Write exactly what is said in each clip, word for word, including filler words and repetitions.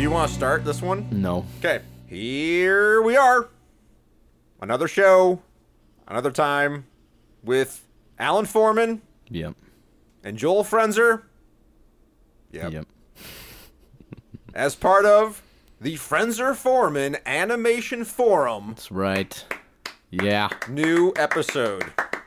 Do you want to start this one? No. Okay. Here we are. Another show. Another time with Alan Foreman. Yep. And Joel Frenzer. Yep. Yep. As part of the Frenzer Foreman Animation Forum. That's right. Yeah. New episode.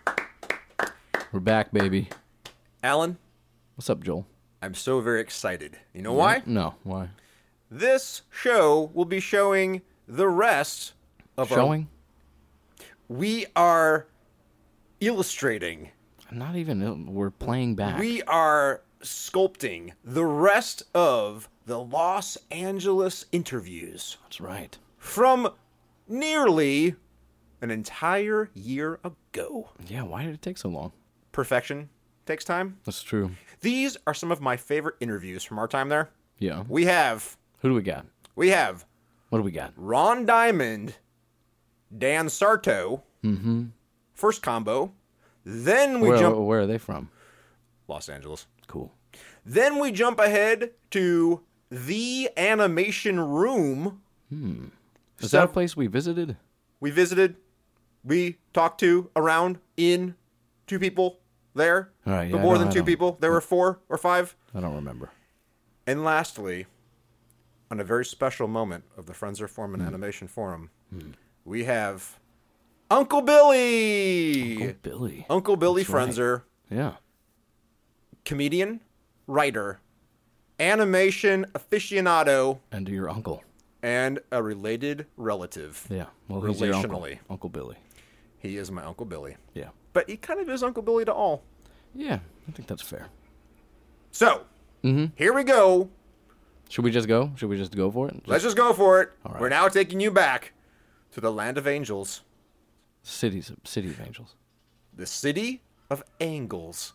We're back, baby. Alan, What's up, Joel? I'm so very excited. You know why? No. Why? This show will be showing the rest of Showing? our... We are illustrating. Not even. We're playing back. We are sculpting the rest of the Los Angeles interviews That's right. from nearly an entire year ago. Yeah, why did it take so long? Perfection takes time. That's true. These are some of my favorite interviews from our time there. Yeah. We have, Who do we got? we have What do we got? Ron Diamond, Dan Sarto, Mm-hmm. first combo. Then we Where, jump where are they from? Los Angeles. Cool. Then we jump ahead to the Animation Room. Hmm. Is So- that a place we visited? We visited, we talked to, around, in, two people there. All right, yeah, but I more don't- than I two don't- people. There were four or five. I don't remember. And lastly, on a very special moment of the Frenzer Foreman Hmm. Animation Forum, we have Uncle Billy. Uncle Billy. Uncle Billy That's right. Frenzer, Yeah. comedian, writer, animation aficionado, And your uncle. and a related relative. Yeah. Well, he's your uncle. Relationally. Uncle Billy. He is my Uncle Billy. Yeah. But he kind of is Uncle Billy to all. Yeah, I think that's fair. So, Mm-hmm. here we go. Should we just go? Should we just go for it? Just Let's just go for it. All right. We're now taking you back to the land of angels, cities, city of angels. the city of angles.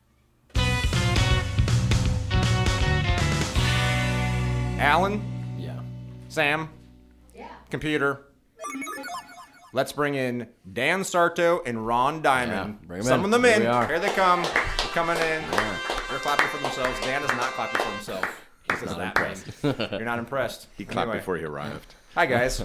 Alan, Yeah. Sam, Yeah. computer. Let's bring in Dan Sarto and Ron Diamond. Yeah, bring 'em Summon in. them Here in. we are. Here they come. They're coming in. They're clapping for themselves. Dan is not clapping for himself. He says not that impressed. means You're not impressed. He clapped Anyway. before he arrived. Hi, guys.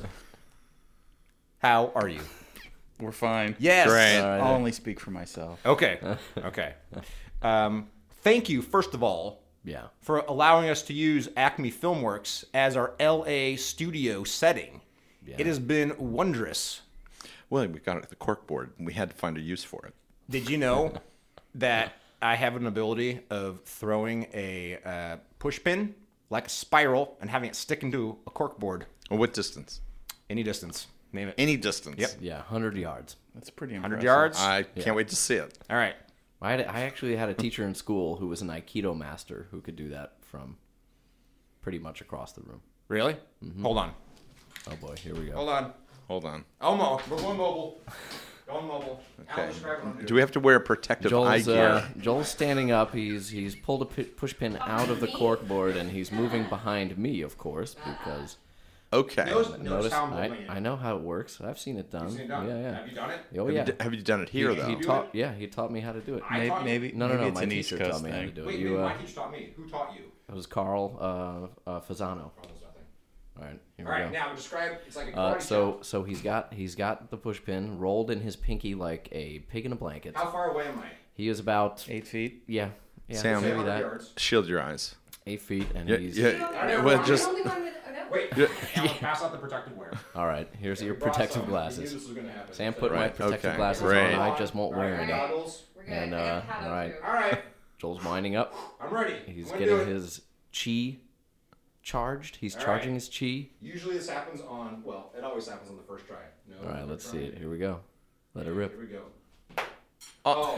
How are you? We're fine. Yes. Great. All right. I'll only speak for myself. Okay. Okay. Um, thank you, first of all, Yeah. for allowing us to use Acme Filmworks as our L A studio setting. Yeah. It has been wondrous. Well, we got it at the corkboard, and we had to find a use for it. Did you know that I have an ability of throwing a uh, push pin like a spiral and having it stick into a corkboard Well, what distance? any distance? Name it. Any distance. Yep. Yeah, one hundred yards. That's pretty one impressive. hundred yards? I can't wait to see it. All right. I, had, I actually had a teacher in school who was an Aikido master who could do that from pretty much across the room. Really? Mm-hmm. Hold on. Oh boy, here we go. Hold on. Hold on. Oh, mo. We're going mobile. Going mobile. Okay. Alan, describe what I'm doing. Do we have to wear protective eye Joel's, gear? uh, Joel's standing up. He's he's pulled a pi- push pin out of the cork board and he's moving behind me, of course, because okay. Notice, notice notice how I'm I, moving it. I know how it works. I've seen it done. You've seen it done? Yeah, yeah. Have you done it? Oh Have, yeah. you, d- have you done it here, He- though? he He do taught. it? Yeah, he taught me how to do it. I Maybe, taught you. maybe, No, no, maybe no. it's My an East teacher Coast taught me how to thing. do it. Wait, You, wait, uh, my teacher taught me. Who taught you? it was Carl uh, uh, Fasano. Oh, there's nothing. All right, here All we right, go. now describe. It's like a karate Uh, so chop. so he's got he's got the push pin rolled in his pinky like a pig in a blanket. How far away am I? He is about Eight feet. yeah yeah Sam. maybe one hundred that yards. Shield your eyes. eight feet and Yeah, he's yeah. Well, just Only one with, oh, no. Wait, Yeah. Alan, pass out the protective wear. all right. Here's your We brought protective some. We knew glasses. this was gonna happen. Sam put my Right, protective okay, glasses great. on. I just won't All right, wear any. goggles. We're good. And, I got uh, the hat all on, right. too. All right, Joel's winding up. I'm ready. He's I'm gonna do getting it. his chi charged. He's All charging right. his chi. Usually this happens on. Well, it always happens on the first try. No. All right, no let's try. see it. Here we go. Let it rip. Here we go. Oh,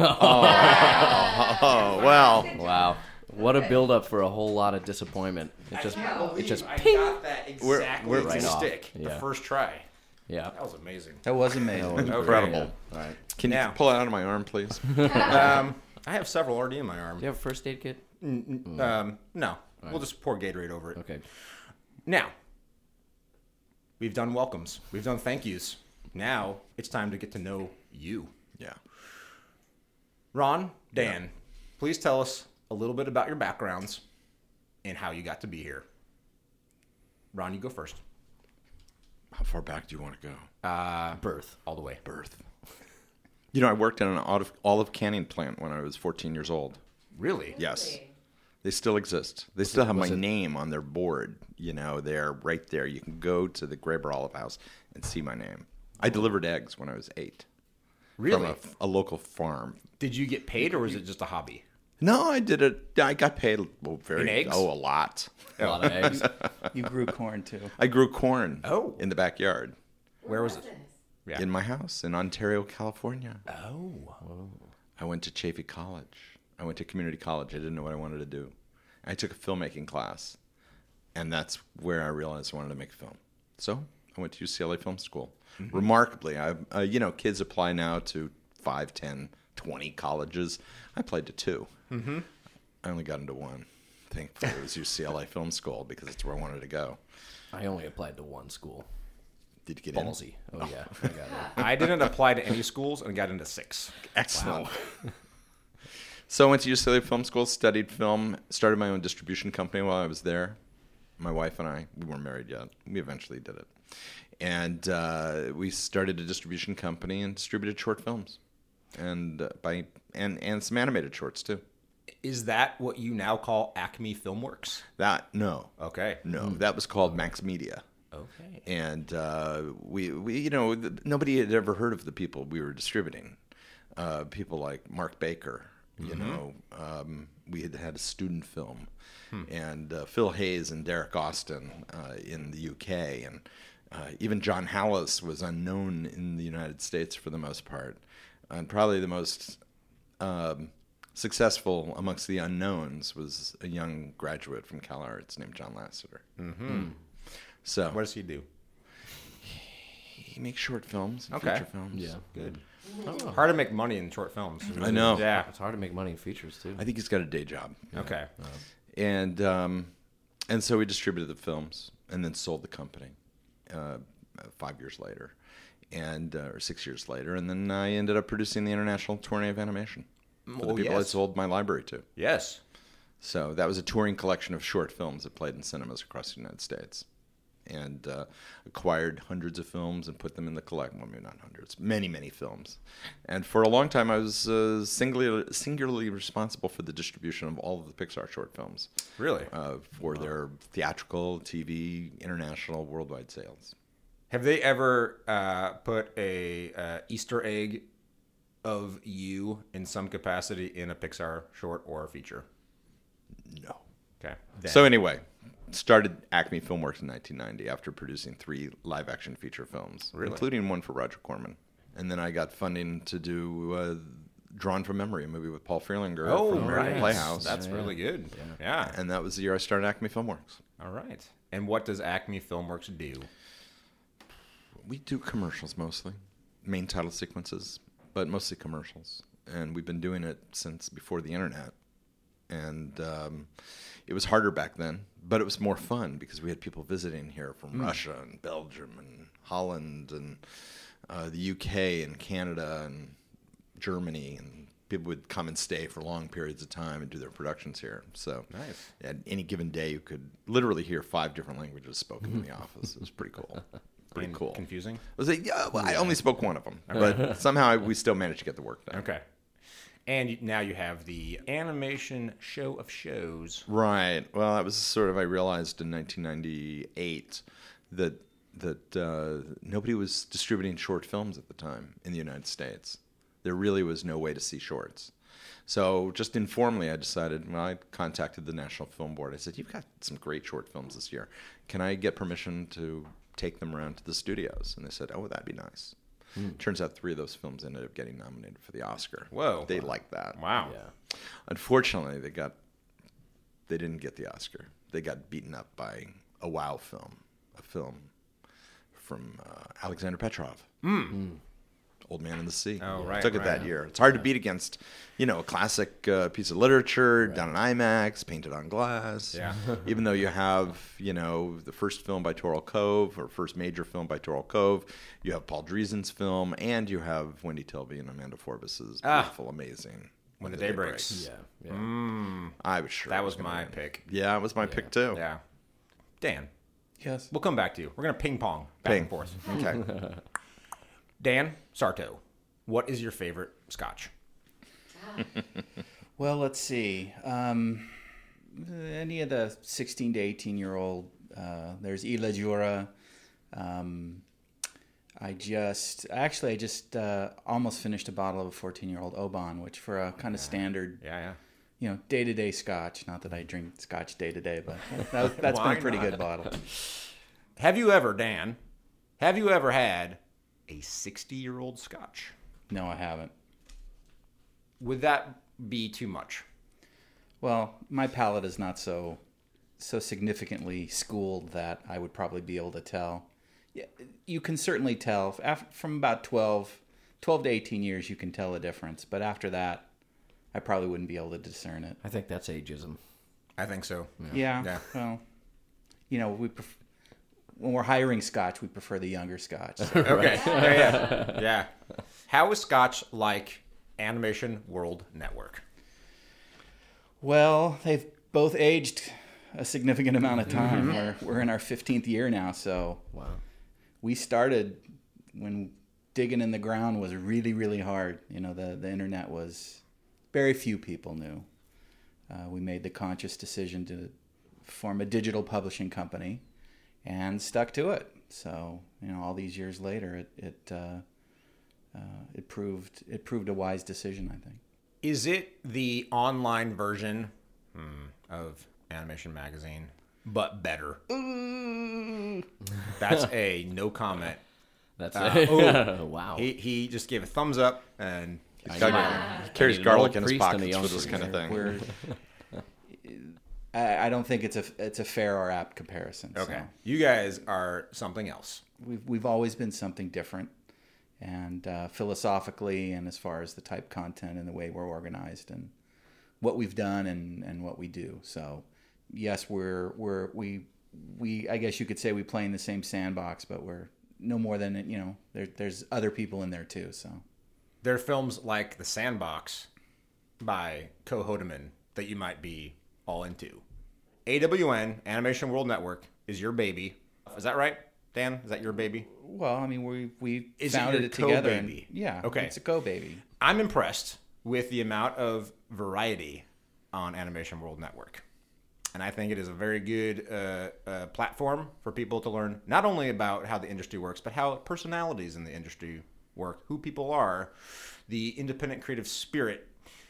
Oh, oh, well. Wow. What a build up for a whole lot of disappointment. It I just can't believe it just I ping. got that exactly We're- we're, we're right off. stick the Yeah. first try. Yeah. That was amazing. That was amazing. That was Incredible. great, yeah. All right. Can you Now. pull it out of my arm, please? um, I have several already in my arm. Do you have a first aid kit? Um, no, we'll just pour Gatorade over it. Okay. Now, we've done welcomes. We've done thank yous. Now it's time to get to know you. Yeah. Ron, Dan, please tell us a little bit about your backgrounds and how you got to be here. Ron, you go first. How far back do you want to go? Uh, Birth. all the way. Birth. You know, I worked in an olive, olive canning plant when I was fourteen years old. Really? Yes. They still exist. They still have my was it- name on their board. You know, they're right there. You can go to the Graber Olive House and see my name. I delivered eggs when I was eight. Really? From a, a local farm. Did you get paid, or was it just a hobby? No, I did it. I got paid well, very In eggs? oh a lot. A lot of eggs. You grew corn too. I grew corn. Oh. In the backyard, Where was it? Yeah. in my house in Ontario, California. Oh. I went to Chaffey College. I went to community college. I didn't know what I wanted to do. I took a filmmaking class, and that's where I realized I wanted to make film. So I went to U C L A Film School. Mm-hmm. Remarkably, I, uh, you know, kids apply now to five, ten, twenty colleges. I applied to two. Mm-hmm. I only got into one. Thankfully, it was U C L A Film School because it's where I wanted to go. I only applied to one school. Did you get Ballsy. Oh, yeah. I got it. I didn't apply to any schools and got into six. in? Excellent. So I went to U C L A Film School, studied film, started my own distribution company while I was there. My wife and I, we weren't married yet. We eventually did it. And uh, we started a distribution company and distributed short films, and uh, by and and some animated shorts too. Is that what you now call Acme Filmworks? That no, Okay. no, that was called Max Media. Okay. And uh, we, we, you know, th- nobody had ever heard of the people we were distributing. Uh, people like Mark Baker, you Mm-hmm. know, um, we had had a student film, and uh, Phil Hayes and Derek Austin uh, in the U K, and uh, even John Hallis was unknown in the United States for the most part, and probably the most um, successful amongst the unknowns was a young graduate from CalArts named John Lasseter. Mm-hmm. So What does he do? he makes short films, and Okay. feature films. Yeah. Good. Hard to make money in short films. I know. Yeah. It's hard to make money in features, too. I think he's got a day job. Okay. And um, and so we distributed the films and then sold the company uh, five years later, and uh, or six years later, and then I ended up producing the International Tourney of Animation for the Oh, people I yes. sold my library to. Yes. So that was a touring collection of short films that played in cinemas across the United States, and uh, acquired hundreds of films and put them in the collection. Well, maybe not hundreds, many, many films. And for a long time, I was uh, singularly, singularly responsible for the distribution of all of the Pixar short films Really? uh, for their theatrical, T V, international, worldwide sales. Have they ever uh, put a uh, Easter egg of you in some capacity in a Pixar short or a feature? No. Okay. Then- So anyway, started Acme Filmworks in nineteen ninety after producing three live-action feature films, Really? including one for Roger Corman. And then I got funding to do uh, Drawn from Memory, a movie with Paul Freilinger oh, from American right. Playhouse. That's Yeah. really good. Yeah. and that was the year I started Acme Filmworks. All right. And what does Acme Filmworks do? We do commercials mostly, main title sequences, but mostly commercials. And we've been doing it since before the internet. And um, it was harder back then, but it was more fun because we had people visiting here from Russia and Belgium and Holland and uh, the U K and Canada and Germany, and people would come and stay for long periods of time and do their productions here. So Nice. at any given day, you could literally hear five different languages spoken in the office. It was pretty cool. Pretty And cool. Confusing? I was like, yeah, well, I only spoke one of them, but somehow I, we still managed to get the work done. Okay. And you- now you have the animation show of shows. Right. Well, that was sort of, I realized in nineteen ninety-eight that that uh, nobody was distributing short films at the time in the United States. There really was no way to see shorts. So just informally, I decided, well, I contacted the National Film Board. I said, you've got some great short films this year. Can I get permission to take them around to the studios? And they said, oh, that'd be nice. Turns out three of those films ended up getting nominated for the Oscar. Whoa. They liked that. Wow. Yeah. Unfortunately, they got they didn't get the Oscar. They got beaten up by a WoW film, a film from uh, Alexander Petrov. Old Man in the Sea. Oh, right, Took it right. that year. It's hard to beat against, you know, a classic uh, piece of literature done in IMAX, painted on glass. Yeah. Even though you have, you know, the first film by Toril Cove, or first major film by Toril Cove, you have Paul Dreesen's film, and you have Wendy Tilby and Amanda Forbes's Ah. beautiful, amazing When the Day Breaks. Yeah. Yeah. I was sure That it was gonna my win. pick. Yeah, it was my pick too. Yeah. Dan. Yes. We'll come back to you. We're going to ping pong back Ping. and forth. Okay. Dan Sarto, what is your favorite scotch? Well, let's see. Um, any of the sixteen to eighteen year old. Uh, there's Isla Jura. Um, I just actually I just uh, almost finished a bottle of a fourteen year old Oban, which for a kind of standard, Yeah, yeah. you know, day to day scotch. Not that I drink scotch day to day, but that, that's been Why a pretty not? good bottle. Have you ever, Dan, have you ever had a sixty-year-old scotch? No, I haven't. Would that be too much? Well, my palate is not so so significantly schooled that I would probably be able to tell. Yeah, you can certainly tell af from about twelve, twelve to eighteen years. You can tell a difference, but after that, I probably wouldn't be able to discern it. I think that's ageism. I think so. Yeah. Yeah. Well, you know, we pref- when we're hiring scotch, we prefer the younger scotch. So. Okay. Yeah, yeah. Yeah. How is scotch like Animation World Network? Well, they've both aged a significant amount of time. We're we're in our fifteenth year now, so Wow. we started when digging in the ground was really, really hard. You know, the, the internet was, very few people knew. Uh, we made the conscious decision to form a digital publishing company and stuck to it. So, you know, all these years later, it it uh, uh, it proved it proved a wise decision, I think. Is it the online version hmm, of Animation Magazine, but better? That's a no comment. That's Uh, it. oh. Wow. He he just gave a thumbs up, and He's I got- know. he carries I need an garlic old in his priest and a pockets young for this priest. kind of thing. We're, I, I don't think it's a it's a fair or apt comparison. okay, So. you guys are something else. We've we've always been something different, and uh, philosophically, and as far as the type content and the way we're organized, and what we've done and, and what we do. So, yes, we're we're we we I guess you could say we play in the same sandbox, but we're no more than you know. There there's other people in there too. So There are films like The Sandbox by Ko Hodeman that you might be all into. A W N, Animation World Network, is your baby. Is that right, Dan? Is that your baby? well, I mean we we Is it founded your it, together. And, co-baby? yeah. Okay. It's a go baby. I'm impressed with the amount of variety on Animation World Network. And I think it is a very good uh, uh, platform for people to learn not only about how the industry works, but how personalities in the industry work, who people are, the independent creative spirit.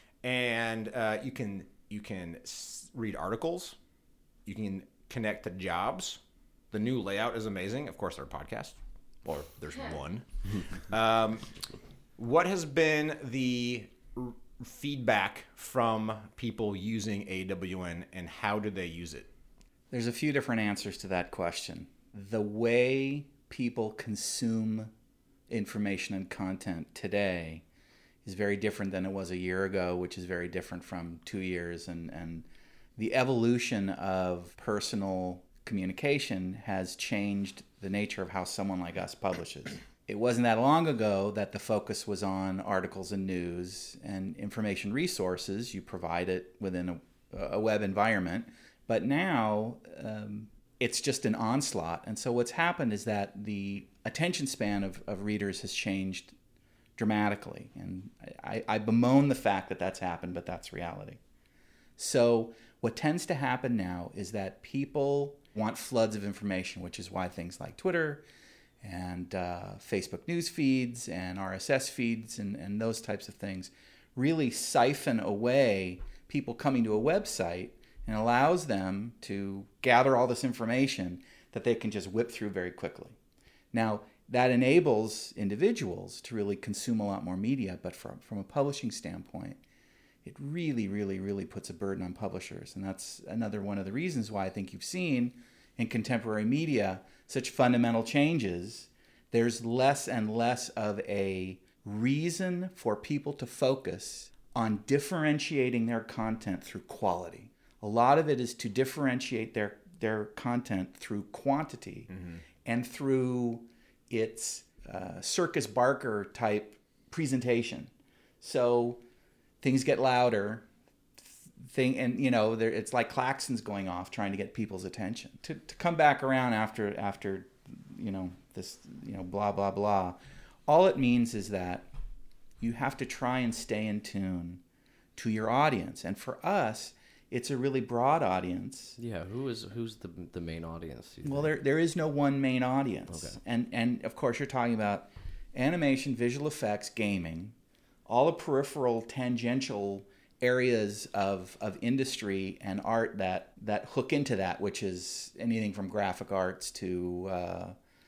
And uh, you can you can s- read articles. You can connect to jobs. The new layout is amazing. Of course, our podcast, or there's one. Um, what has been the r- feedback from people using A W N, and how do they use it? There's a few different answers to that question. The way people consume information and content today is very different than it was a year ago, which is very different from two years. And, and the evolution of personal communication has changed the nature of how someone like us publishes. It wasn't that long ago that the focus was on articles and news and information resources. You provide it within a, a web environment. But now um, it's just an onslaught. And so what's happened is that the attention span of, of readers has changed dramatically. And I, I bemoan the fact that that's happened, but that's reality. So what tends to happen now is that people want floods of information, which is why things like Twitter and uh, Facebook news feeds and R S S feeds and, and those types of things really siphon away people coming to a website and allows them to gather all this information that they can just whip through very quickly. Now, that enables individuals to really consume a lot more media, but from, from a publishing standpoint, it really, really, really puts a burden on publishers. And that's another one of the reasons why I think you've seen in contemporary media such fundamental changes. There's less and less of a reason for people to focus on differentiating their content through quality. A lot of it is to differentiate their, their content through quantity mm-hmm. and through its uh, Circus Barker type presentation. So things get louder, thing, and you know, there, it's like klaxons going off trying to get people's attention. To to come back around after after, you know, this, you know, blah blah blah. All it means is that you have to try and stay in tune to your audience, and for us, it's a really broad audience. Yeah, who is who's the the main audience? you Well, think? there there is no one main audience, Okay. and and of course you're talking about animation, visual effects, gaming, all the peripheral, tangential areas of of industry and art that that hook into that, which is anything from graphic arts to uh,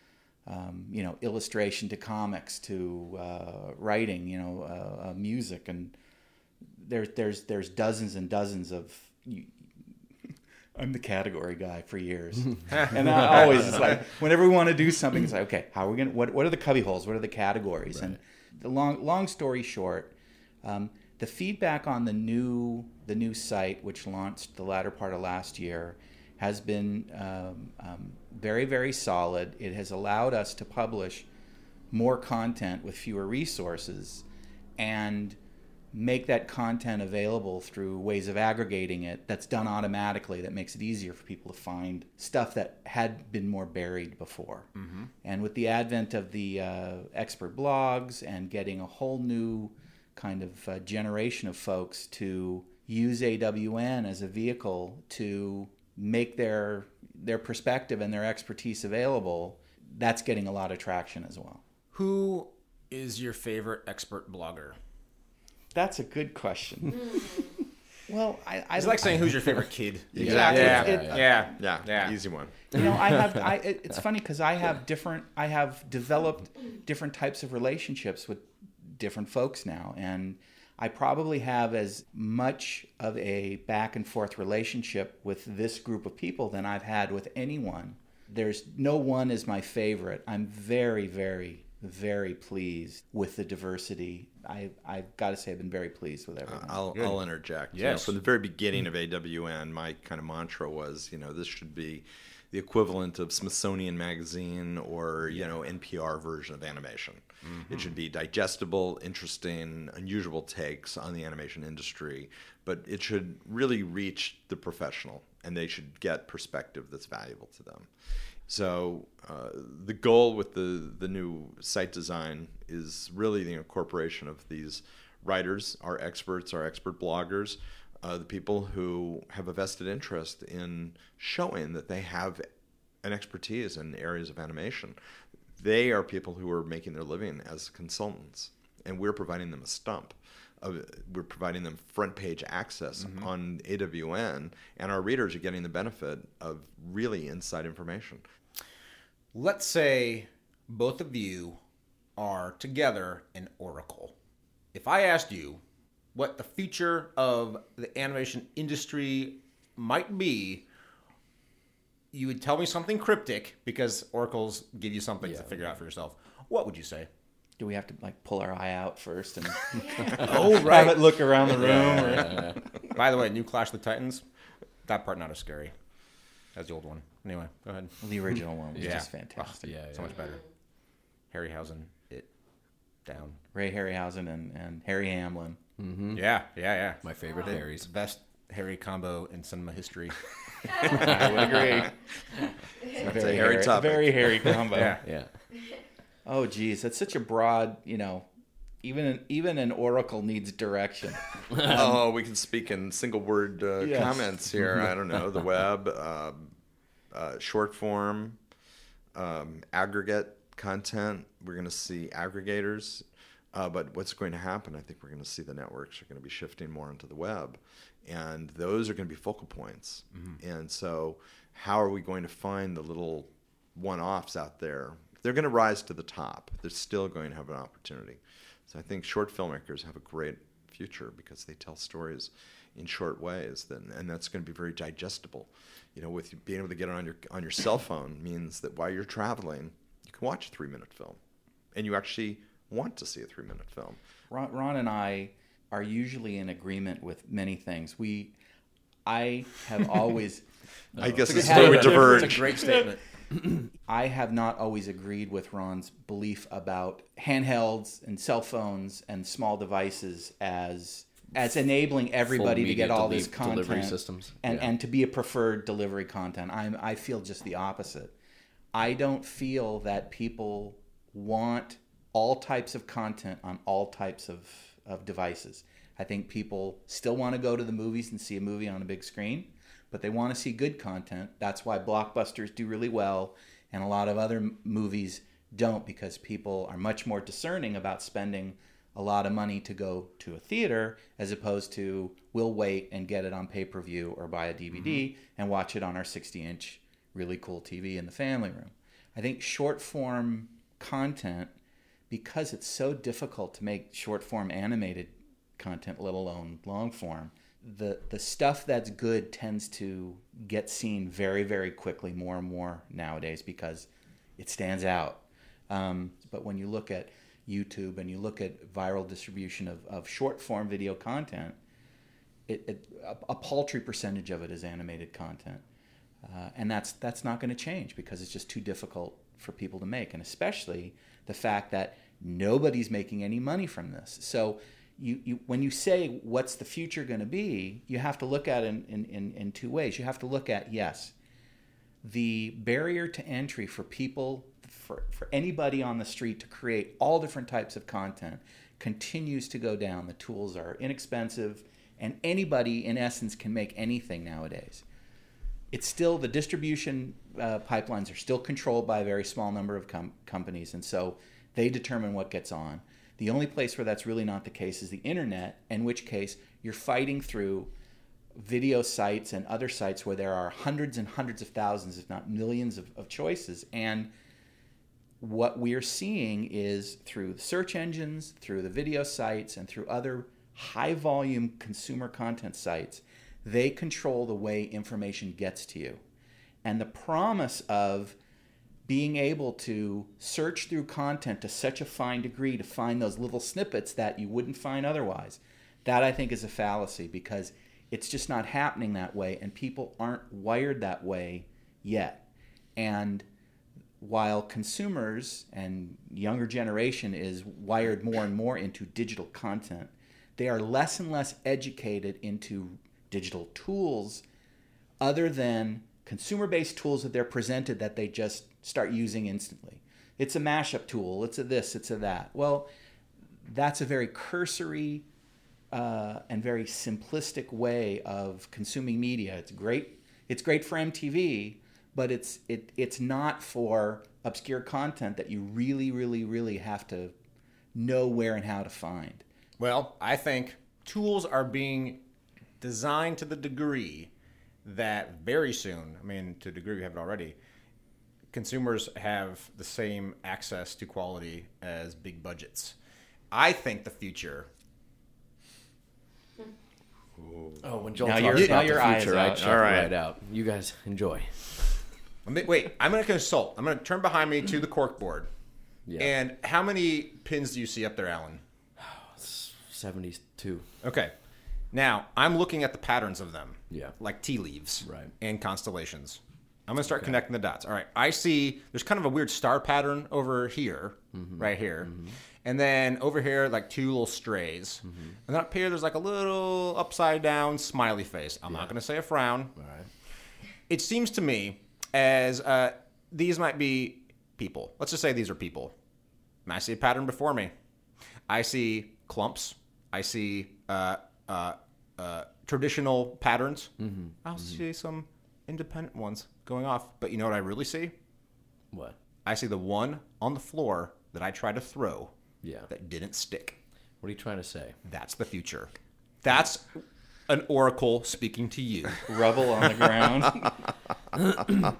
um, you know, illustration to comics to uh, writing, you know, uh, uh, music, and there's there's there's dozens and dozens of. You, I'm the category guy for years, and I always it's like whenever we want to do something, it's like, okay, how are we gonna? What what are the cubby holes? What are the categories? Right. And the long long story short, um, the feedback on the new the new site, which launched the latter part of last year, has been um, um, very very solid. It has allowed us to publish more content with fewer resources, and make that content available through ways of aggregating it that's done automatically, that makes it easier for people to find stuff that had been more buried before. Mm-hmm. And with the advent of the uh, expert blogs and getting a whole new kind of uh, generation of folks to use A W N as a vehicle to make their their perspective and their expertise available, that's getting a lot of traction as well. Who is your favorite expert blogger? That's a good question. Well, I, I It's like saying who's your favorite kid. Exactly. Yeah, It- yeah, it- yeah, Yeah, yeah. easy one. you know, I have. I, it- it's funny because I have different. I have developed different types of relationships with different folks now, and I probably have as much of a back and forth relationship with this group of people than I've had with anyone. There's no one is my favorite. I'm very, very, very pleased with the diversity. I, I've got to say I've been very pleased with everything. I'll, I'll interject. You Yes. know, from the very beginning of A W N, my kind of mantra was, you know, this should be the equivalent of Smithsonian Magazine or, you know, N P R version of animation. Mm-hmm. It should be digestible, interesting, unusual takes on the animation industry, but it should really reach the professional, and they should get perspective that's valuable to them. So uh, the goal with the, the new site design is really the incorporation of these writers, our experts, our expert bloggers, uh, the people who have a vested interest in showing that they have an expertise in areas of animation. They are people who are making their living as consultants, and we're providing them a stump. Of, we're providing them front page access mm-hmm. on A W N, and our readers are getting the benefit of really inside information. Let's say both of you are together in Oracle. If I asked you what the future of the animation industry might be, you would tell me something cryptic because Oracle's give you something Yeah, to figure yeah. out for yourself. What would you say? Do we have to like pull our eye out first and Oh, have it look around the room? or- Yeah, By the way, new Clash of the Titans, that part not as scary as the old one. Anyway, go ahead. The original one was Yeah. just fantastic. yeah, So yeah. much better. Harryhausen, it down. Ray Harryhausen and, and Harry Hamlin. Mm-hmm. Yeah, yeah, yeah. My favorite The Harrys. best Harry combo in cinema history. I would agree. That's a hairy topic. Very hairy combo. Yeah. Yeah. Oh, geez, that's such a broad. You know, even an, even an Oracle needs direction. oh, we can speak in single word uh, Yes. comments here. I don't know, the web, uh, uh, short form, um, aggregate content. We're going to see aggregators. Uh, but what's going to happen, I think we're going to see the networks are going to be shifting more into the web. And those are going to be focal points. Mm-hmm. And so how are we going to find the little one-offs out there? They're going to rise to the top. They're still going to have an opportunity. So I think short filmmakers have a great future because they tell stories in short ways, then, and that's going to be very digestible. You know, with being able to get it on your on your cell phone means that while you're traveling, you can watch a three-minute film, and you actually want to see a three-minute film. Ron, Ron and I are usually in agreement with many things. We, I have always, I guess It's this is a where we great- diverge. It's a great statement. I have not always agreed with Ron's belief about handhelds and cell phones and small devices as as enabling everybody to media get all deli- this content delivery systems. and Yeah. and to be a preferred delivery content. I'm I feel just the opposite. I don't feel that people want all types of content on all types of, of devices. I think people still want to go to the movies and see a movie on a big screen, but they want to see good content. That's why blockbusters do really well, and a lot of other m- movies don't, because people are much more discerning about spending a lot of money to go to a theater as opposed to we'll wait and get it on pay-per-view or buy a D V D mm-hmm. and watch it on our sixty-inch really cool T V in the family room. I think short-form content, because it's so difficult to make short-form animated content, let alone long-form, the the stuff that's good tends to get seen very, very quickly, more and more nowadays, because it stands out. Um, but when you look at YouTube and you look at viral distribution of, of short-form video content, it, it, a, a paltry percentage of it is animated content. Uh, and that's that's not going to change because it's just too difficult for people to make, and especially the fact that nobody's making any money from this. So you, you when you say what's the future going to be, you have to look at it in, in, in, in two ways. You have to look at, yes, the barrier to entry for people, for, for anybody on the street to create all different types of content continues to go down. The tools are inexpensive, and anybody, in essence, can make anything nowadays. It's still, the distribution uh, pipelines are still controlled by a very small number of com- companies, and so they determine what gets on. The only place where that's really not the case is the internet, in which case you're fighting through video sites and other sites where there are hundreds and hundreds of thousands, if not millions of, of choices. And what we're seeing is through the search engines, through the video sites, and through other high-volume consumer content sites, they control the way information gets to you. And the promise of being able to search through content to such a fine degree to find those little snippets that you wouldn't find otherwise, that I think is a fallacy, because it's just not happening that way, and people aren't wired that way yet. And while consumers and younger generation is wired more and more into digital content, they are less and less educated into digital tools other than consumer-based tools that they're presented that they just start using instantly. It's a mashup tool, it's a this, it's a that. Well, that's a very cursory uh, and very simplistic way of consuming media. It's great. It's great for M T V, but it's it it's not for obscure content that you really, really, really have to know where and how to find. Well, I think tools are being designed to the degree that very soon, I mean, to a degree we have it already, consumers have the same access to quality as big budgets. I think the future... Oh, when Joel Now talks your- about now your the eyes future, I out. check All right. right out. You guys enjoy. Let me- Wait, I'm going to consult. I'm going to turn behind me to the corkboard. Yeah. And how many pins do you see up there, Alan? seventy-two. Okay. Now, I'm looking at the patterns of them. Yeah. Like tea leaves. Right. And constellations. I'm going to start connecting the dots. All right. I see there's kind of a weird star pattern over here, mm-hmm. right here. Mm-hmm. And then over here, like two little strays. Mm-hmm. And then up here, there's like a little upside down smiley face. I'm yeah. not going to say a frown. All right. It seems to me as uh, these might be people. Let's just say these are people. And I see a pattern before me. I see clumps. I see uh, uh, uh, traditional patterns. Mm-hmm. I'll mm-hmm. see some independent ones going off. But you know what I really see? What? I see the one on the floor that I tried to throw yeah. that didn't stick. What are you trying to say? That's the future. That's an oracle speaking to you. Rubble on the ground.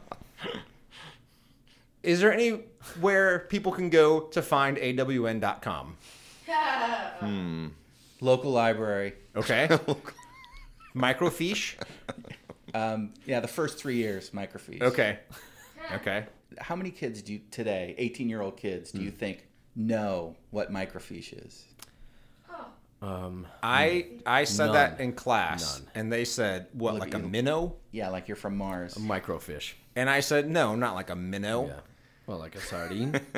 Is there anywhere people can go to find A W N dot com? hmm. Local library. Okay. Microfiche? Um, yeah, the first three years, microfiche. Okay. Okay. How many kids do you, today, eighteen-year-old kids, do mm. you think know what microfiche is? Um, I I said none. that in class, None. and they said, what, Look like at a you. minnow? Yeah, like you're from Mars. a microfish. And I said, no, not like a minnow. Yeah. Well, like a sardine.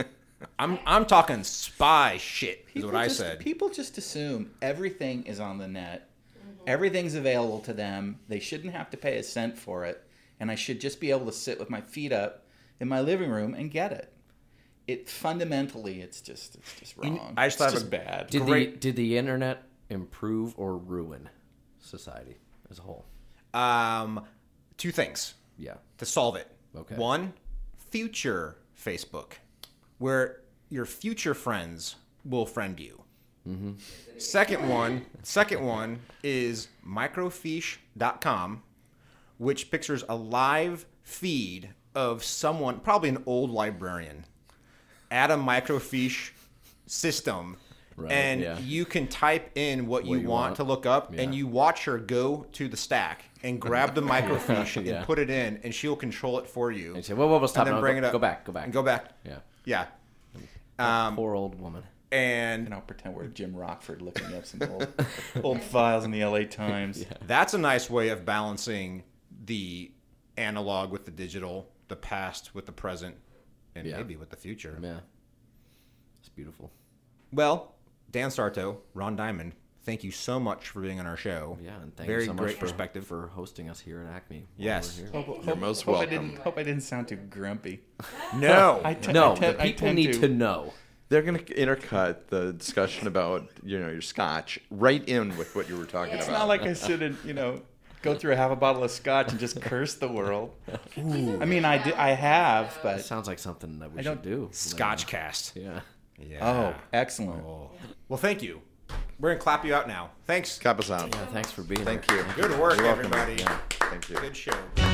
I'm I'm talking spy shit. Is People what I just, said. People just assume everything is on the net. Everything's available to them. They shouldn't have to pay a cent for it. And I should just be able to sit with my feet up in my living room and get it. It fundamentally, it's just it's just wrong. I just it's thought just of- bad. Did Great. the did the internet improve or ruin society as a whole? Um, two things Yeah. to solve it. Okay. One, future Facebook, where your future friends will friend you. Mm-hmm. Second one, second one is microfiche dot com, which pictures a live feed of someone, probably an old librarian, at a microfiche system. Right, and yeah. you can type in what, you, you want, want. to look up, Yeah. and you watch her go to the stack and grab the microfiche Yeah. and put it in, and she'll control it for you. And you say, "Whoa, whoa, whoa, stop! and then no, bring go, it up. Go back, go back, And go back. Yeah. Yeah. Um, Poor old woman. and And I'll pretend we're Jim Rockford looking up some old, old files in the L A Times. that's a nice way of balancing the analog with the digital, the past with the present, and Yeah. maybe with the future. Yeah. It's beautiful. Well, Dan Sarto, Ron Diamond, thank you so much for being on our show. Yeah, and thank Very you so much great for, perspective. for hosting us here at Acme. while Yes. we're here. Hope, You're most hope I welcome. didn't, hope I didn't sound too grumpy. No. I te- No, I te- the I people tend need to- to know. They're going to intercut the discussion about, you know, your scotch right in with what you were talking It's about. not like I shouldn't, you know, go through a half a bottle of scotch and just curse the world. I mean, I, di- I have, It but sounds like something that we I should don't- do. Scotchcast. Yeah. Yeah. oh, excellent. Oh. Well, thank you. We're going to clap you out now. Thanks. Cap us out. Yeah, thanks for being Thank here. you. Good work, You're welcome. everybody. Yeah. Thank you. Good show.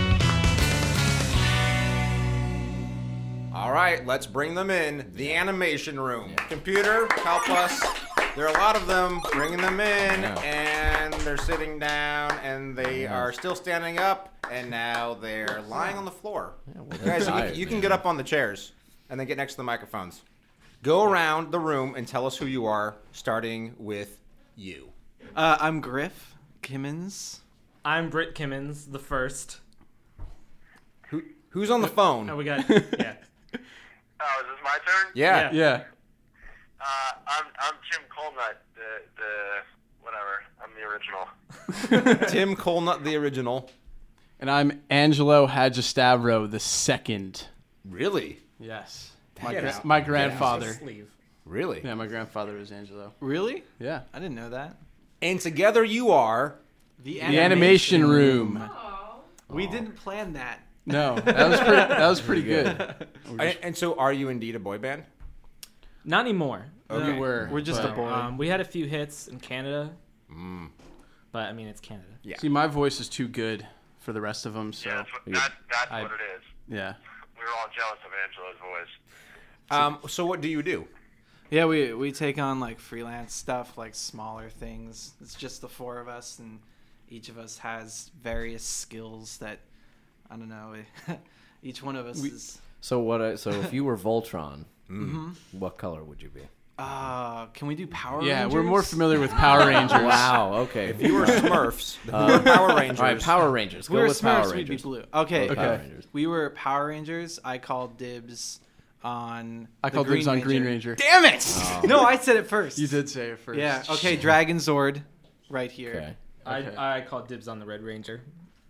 All right, let's bring them in. The animation room. Computer, help us. There are a lot of them. Bringing them in, Yeah. and they're sitting down, and they are still standing up, and now they're lying on the floor. Yeah, well, Guys, you, tired, you can man. get up on the chairs, and then get next to the microphones. Go around the room and tell us who you are, starting with you. Uh, I'm Griff Kimmins. I'm Britt Kimmins, the first. Who Who's on the phone? Oh, we got yeah. Oh, is this my turn? Yeah. Yeah. Uh, I'm I'm Jim Colnut, the the whatever. I'm the original. Tim Colnut, the original. And I'm Angelo Hadjistavro the second. Really? Yes. My, Get gra- out. my Get grandfather. Sleeve. Really? Yeah, my grandfather was Angelo. Really? Yeah. I didn't know that. And together you are. The The animation room. We didn't plan that. No, that was pretty. That was pretty good. And, and so, are you indeed a boy band? Not anymore. Okay. We were. We're just but- a boy. Um, we had a few hits in Canada, Mm. but I mean it's Canada. Yeah. See, my voice is too good for the rest of them. So Yeah, that's, what, that, that's I- what it is. yeah. We were all jealous of Angelo's voice. Um. So, what do you do? Yeah, we we take on like freelance stuff, like smaller things. It's just the four of us, and each of us has various skills that I don't know. Each one of us We- is. So what? I, so if you were Voltron, Mhm. what color would you be? Uh, can we do Power Yeah, Rangers? we're more familiar with Power Rangers. Wow. Okay. If you were Smurfs, who Uh, were Power Rangers? All right, Power Rangers. We Go were with Power Smurfs, we'd be Rangers. blue. Okay, Go with Power Okay. Rangers. we were Power Rangers. I called dibs on. I the called Green dibs on Ranger. Green Ranger. Damn it! Oh. No, I said it first. You did say it first. Yeah. Okay, Dragon Zord, right here. Okay. Okay. I I called dibs on the Red Ranger.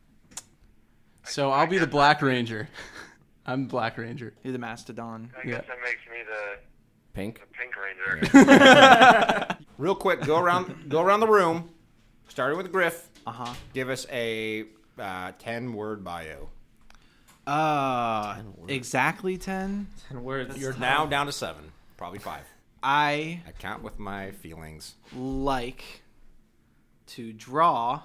So I'll be the Black Ranger. I'm Black Ranger. You're the Mastodon. I guess that makes me the, Pink. the Pink Ranger. Real quick, go around. Go around the room, starting with Griff. Uh huh. Give us a uh, ten-word bio. Uh, Ten words. exactly ten. And we're You're now down to seven, probably five. I I count with my feelings. like to draw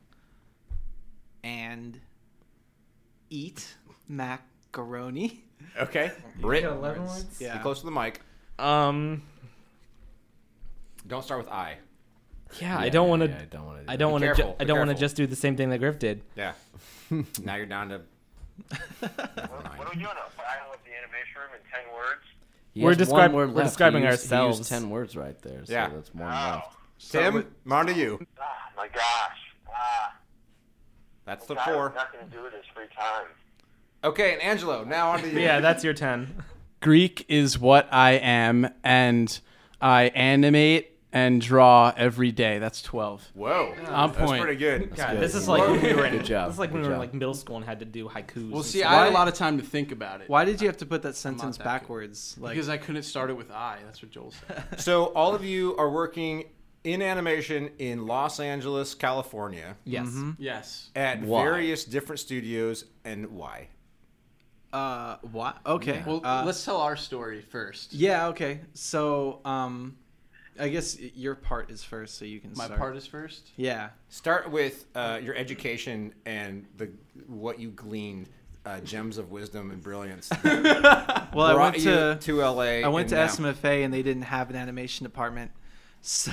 and eat macaroni. Okay. Britt, got eleven words? be Yeah. close to the mic. Um. Don't start with I. Yeah, I don't want to. Yeah, I don't want to. I don't want to. careful, Ju- I be don't want to careful. just do the same thing that Griff did. Yeah. Now you're down to. what, what are we doing? A file of the animation room in ten words? We're describ- word we're left. describing He used- he used ourselves. ten words right there. So Yeah. that's more than Oh, left. Tim, on to you. ah, my gosh. Ah, That's the got four. nothing to do with his free time. Okay, and Angelo, now on to you. Yeah, that's your ten. Greek is what I am, and I animate and draw every day. That's twelve. Whoa, On that's point. pretty good. God, good. this is like when we were in, Good job. This is like when Good we were in job. like middle school and had to do haikus. Well, and see, stuff. I had a lot of time to think about it. Why did you have to put that sentence that good. backwards? Like, Because I couldn't start it with I. That's what Joel said. So all of you are working in animation in Los Angeles, California, Yes. Yes. at Why? various different studios, and why? uh, what? Okay. Well, uh, let's tell our story first. Yeah. Okay. So, um, I guess your part is first, so you can My start. part is first. Yeah. Start with uh, your education and the what you gleaned, uh, gems of wisdom and brilliance. Well, I brought went you to to L A. I went and to now- S M F A and they didn't have an animation department. So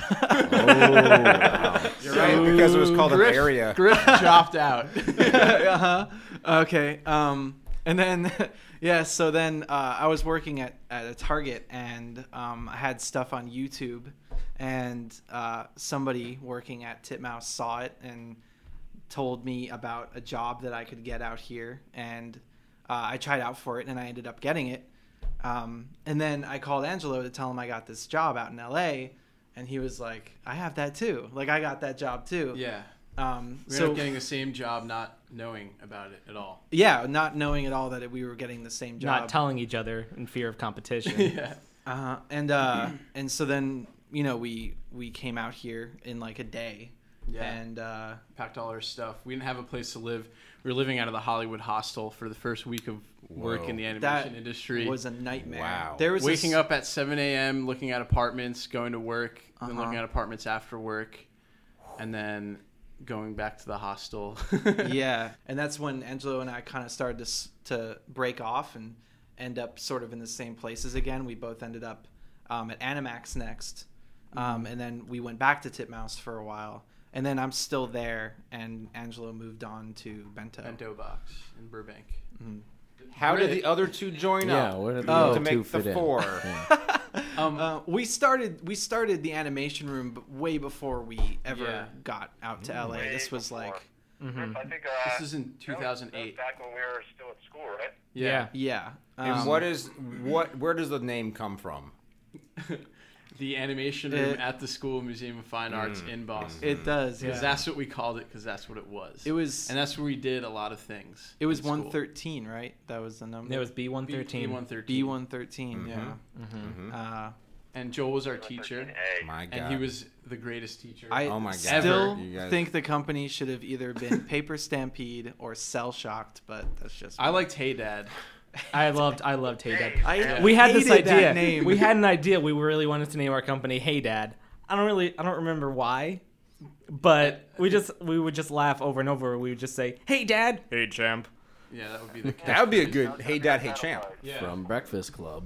You're right, because it was called Griff, an area. Griff dropped out. uh-huh. Okay. Um, and then, yeah, so then uh, I was working at, at a Target and um, I had stuff on YouTube. And uh, somebody working at Titmouse saw it and told me about a job that I could get out here. And uh, I tried out for it and I ended up getting it. Um, and then I called Angelo to tell him I got this job out in L A. And he was like, I have that too. Like, I got that job too. Yeah. Um, We ended so up getting the same job, not knowing about it at all. yeah, not knowing at all that we were getting the same job. Not telling each other in fear of competition. Yeah. uh, and uh, and so then you know we we came out here in like a day. Yeah. And uh, Packed all our stuff. We didn't have a place to live. We were living out of the Hollywood hostel for the first week of work Whoa. in the that animation industry. was a nightmare. Wow. There was Waking this, up at seven a.m., looking at apartments, going to work, then Uh-huh. looking at apartments after work, and then going back to the hostel. Yeah, and that's when Angelo and I kind of started to s- to break off and end up sort of in the same places again. We both ended up um, at Animax next, um, and then we went back to Titmouse for a while, and then I'm still there, and Angelo moved on to Bento. Bento Box in Burbank. How did Great. the other two join Yeah, up? where did the Oh. other to two make the fit in? four. Yeah. Um, Uh, we started we started the animation room b- way before we ever Yeah. got out to L A. Way This was before. like Mhm. I think uh, this is in two thousand that was eight. back when we were still at school, right? Yeah. yeah. And um, what is what? Where does the name come from? The animation room It- at the School Museum of Fine Arts Mm. in Boston. It does. Yeah. Because that's what we called it, because that's what it was. it was and that's where we did a lot of things. it was in school. one thirteen, right? That was the number. It was B one B thirteen. one thirteen. B one thirteen. Mhm. Yeah. Mhm. Uh, And Joel was our teacher, A. My God. and he was the greatest teacher. I Oh my God. still Ever. You guys- think the company should have either been Paper Stampede or Cell Shocked, but that's just I me. liked Hey Dad. I loved I loved Hey Dad. I Yeah. We had this hated that idea. name. We had an idea. We really wanted to name our company Hey Dad. I don't really I don't remember why, but we just we would just laugh over and over. We would just say, "Hey Dad." Hey Champ. Yeah, that would be the That would be a catchphrase. good "Hey Dad, Hey Champ." Yeah. From Breakfast Club.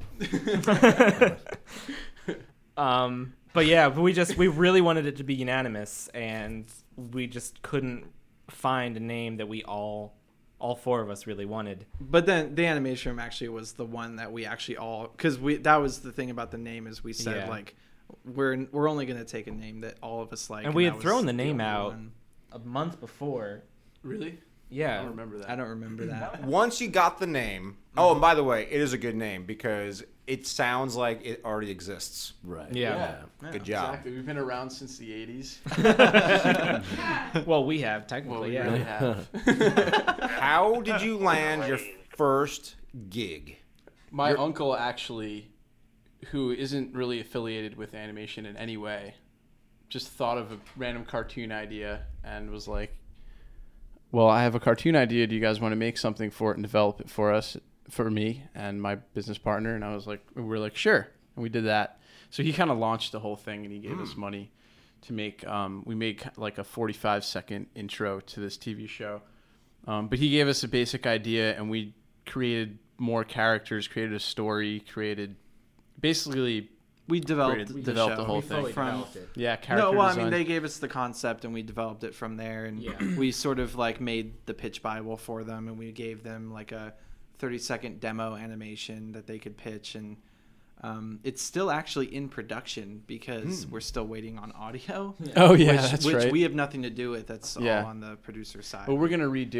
Um, but yeah, but we just we really wanted it to be unanimous, and we just couldn't find a name that we all all four of us really wanted. But then the animation room actually was the one that we actually all because we that was the thing about the name is we said Yeah. like we're we're only gonna take a name that all of us like. And we that had was thrown the name only out. one. A month before. Really? I Yeah. don't remember that. I don't remember that. Once you got the name, oh, and by the way, it is a good name because it sounds like it already exists. Right. Yeah. Good job. Exactly. We've been around since the eighties. Well, we have Well, technically, we yeah. really have. How did you land your first gig? My uncle actually, who isn't really affiliated with animation in any way, just thought of a random cartoon idea and was like, well, I have a cartoon idea. Do you guys want to make something for it and develop it for us, for me and my business partner? And I was like, we were like, sure. And we did that. So he kind of launched the whole thing and he gave us money to make, um, we made like a forty-five second intro to this T V show. Um, but he gave us a basic idea and we created more characters, created a story, created basically, We developed Created- the developed show the whole We thing. fully from developed it. yeah, character no, well, I design. mean, they gave us the concept and we developed it from there, and Yeah. we sort of like made the pitch Bible for them, and we gave them like a thirty second demo animation that they could pitch, and um, it's still actually in production because we're still waiting on audio. Oh, yeah, which, that's which right. we have nothing to do with. That's Yeah. all on the producer side. But we're going to redo it.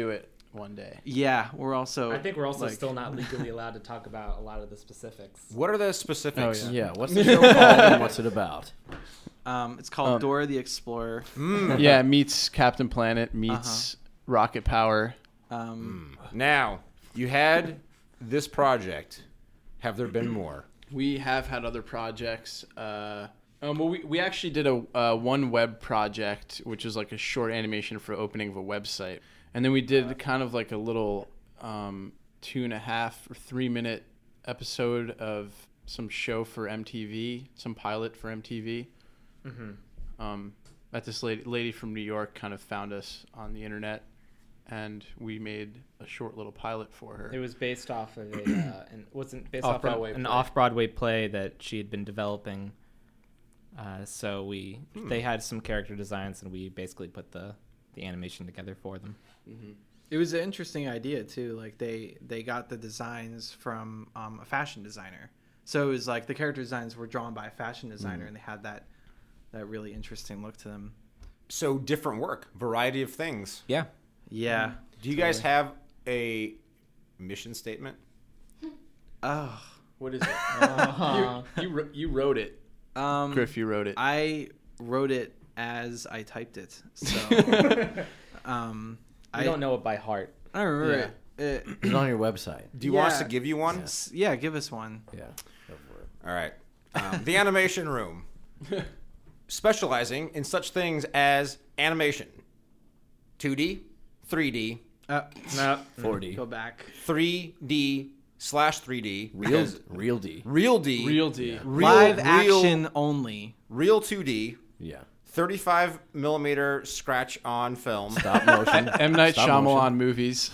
one day. Yeah, we're also. I think we're also like- still not legally allowed to talk about a lot of the specifics. What are the specifics? Oh, Yeah, what's the show called and what's it about? Um, it's called Um, Dora the Explorer. Mm. Yeah, meets Captain Planet, meets Rocket Power. Um, Now, you had this project. Have there been more? We have had other projects. Uh, um, well, we, we actually did a uh, one web project, which was like a short animation for opening of a website. And then we did kind of like a little um, two and a half or three minute episode of some show for M T V, some pilot for M T V. Mm-hmm. Um, that this lady, lady from New York kind of found us on the internet, and we made a short little pilot for her. It was based off of a, uh, an, wasn't based off, of Off-Broadway an play. off-Broadway play that she had been developing. Uh, so we, Hmm. they had some character designs, and we basically put the, the animation together for them. Mm-hmm. It was an interesting idea too. Like they they got the designs from um, a fashion designer, so it was like the character designs were drawn by a fashion designer, and they had that that really interesting look to them. So different work, variety of things. Yeah. Yeah. Do you guys have a mission statement? Oh. What is it? you, you wr- you wrote it, Um, Griff. You wrote it. I wrote it as I typed it. So. um, I I don't know it by heart. I remember Yeah. it. it. It's on your website. Do you want us Yeah. to give you one? S- Yeah, give us one. Yeah, go for it. All right. Um, the Animation Room, specializing in such things as animation, two D, three D, Uh, No. four D. go back. three D slash three D, Real, because real D. real D, Real D. real, Live real, action only. real two D, Yeah. thirty-five millimeter scratch on film. Stop motion. M. Night Stop Shyamalan motion. movies.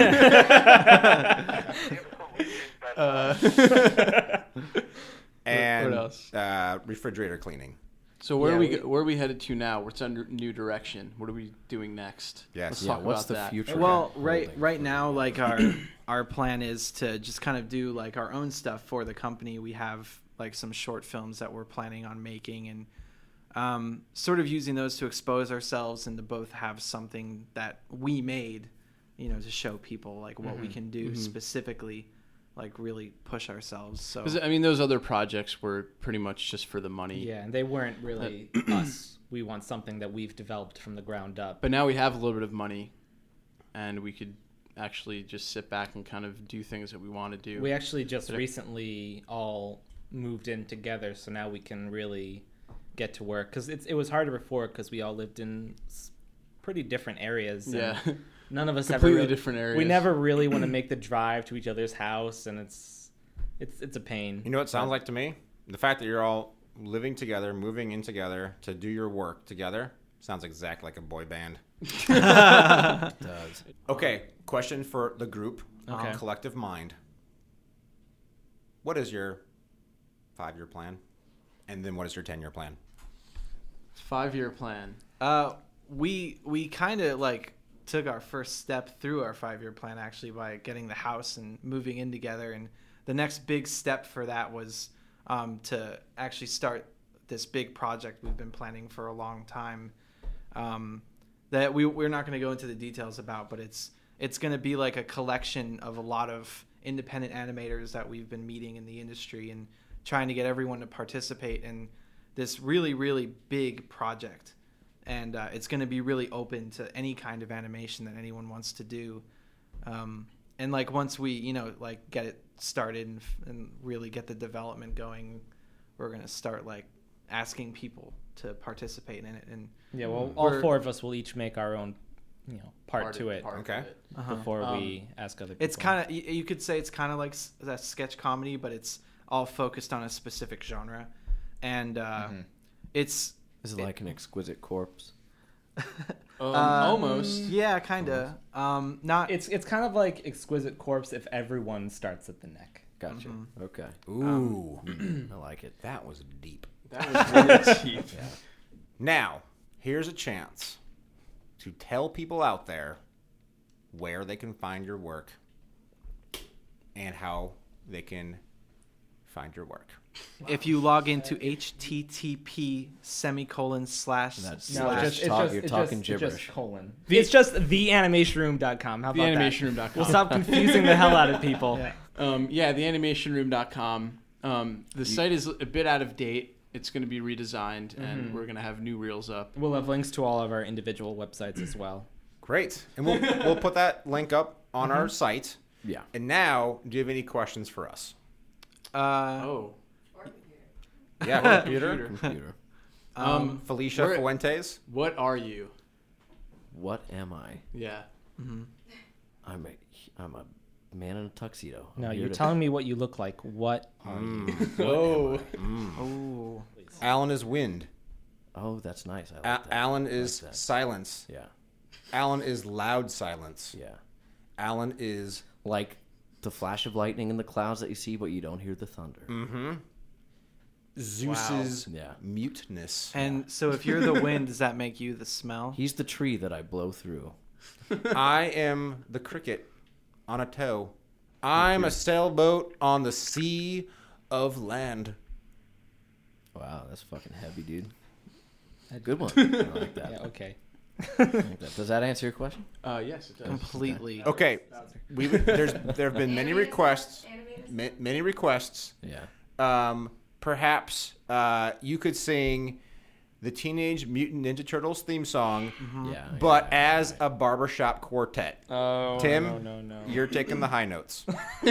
Absolutely. And What else? Uh, refrigerator cleaning. So where Yeah, are we, we- go- where are we headed to now? What's our new direction? What are we doing next? Yes. Let's Yeah, talk what's about the that. future? Well, holding right right for now, you? like our our plan is to just kind of do like our own stuff for the company. We have like some short films that we're planning on making, and um, sort of using those to expose ourselves and to both have something that we made, you know, to show people like what we can do specifically, like really push ourselves. So 'Cause, I mean, those other projects were pretty much just for the money. Yeah, and they weren't really us. We want something that we've developed from the ground up. But now we have a little bit of money, and we could actually just sit back and kind of do things that we want to do. We actually just But it- recently all moved in together, so now we can really get to work. Because it was harder before because we all lived in s- pretty different areas. and Yeah. None of us ever Completely really- different areas. We never really want to make the drive to each other's house, and it's it's it's a pain. You know what it sounds like to me? The fact that you're all living together, moving in together to do your work together sounds exactly like a boy band. It does. Okay, question for the group, Okay. collective mind. What is your five-year plan? And then what is your ten-year plan? Five-year plan. Uh, we we kind of like took our first step through our five year plan actually by getting the house and moving in together. And the next big step for that was um, to actually start this big project we've been planning for a long time. Um, that we we're not going to go into the details about, but it's it's going to be like a collection of a lot of independent animators that we've been meeting in the industry and trying to get everyone to participate in this really, really big project. And uh, it's going to be really open to any kind of animation that anyone wants to do. Um, and like once we, you know, like get it started and, and really get the development going, we're going to start like asking people to participate in it. And Yeah, well, all We're- four of us will each make our own, you know, part, Part to of- it part of Okay. it. uh-huh. before Um, we ask other people. It's kind of, you could say it's kind of like s- that sketch comedy, but it's all focused on a specific genre. And uh, it's, Is it like an exquisite corpse? Um, uh, almost. yeah, kind of. Um, not, It's it's kind of like Exquisite Corpse if everyone starts at the neck. Gotcha. Mm-hmm. Okay. Ooh, I like it. that was deep. That was really cheap. Now, here's a chance to tell people out there where they can find your work and how they can find your work. If you log into H T T P semicolon slash That's- No, slash it's just- talk- you're talking it's just gibberish. colon. it's just the animation room dot com. How The about animation room that? dot com. We'll stop confusing the hell out of people. Yeah. Um, yeah, the animation room dot com. Um, the site is a bit out of date. It's going to be redesigned, and we're going to have new reels up. We'll have links to all of our individual websites as well. Great. And we'll we'll put that link up on our site. Yeah. And now, do you have any questions for us? Uh, Oh. Yeah, computer. Computer. Um, Felicia We're- Fuentes. what are you? What am I? Yeah. I'm a I'm a man in a tuxedo. I'm No, here you're to- telling me what you look like. What are you? Oh. oh. Alan is wind. Oh, that's nice. I like A- that. Alan I is like that. silence. Yeah. Alan is loud silence. Yeah. Alan is Like the flash of lightning in the clouds that you see, but you don't hear the thunder. Mm. Zeus's Yeah. muteness. And so if you're the wind, does that make you the smell? He's the tree that I blow through. I am the cricket on a tow. I'm a sailboat on the sea of land. Wow, that's fucking heavy, dude. Good one. I like that. Yeah, okay. I like that. Does that answer your question? Uh, yes, it does. Completely. Okay, we there's there have been many requests, ma- many requests. Yeah. Um, perhaps uh, you could sing the Teenage Mutant Ninja Turtles theme song, Yeah. but yeah, as a barbershop quartet. Oh, Tim, no, no, no. You're taking the high notes.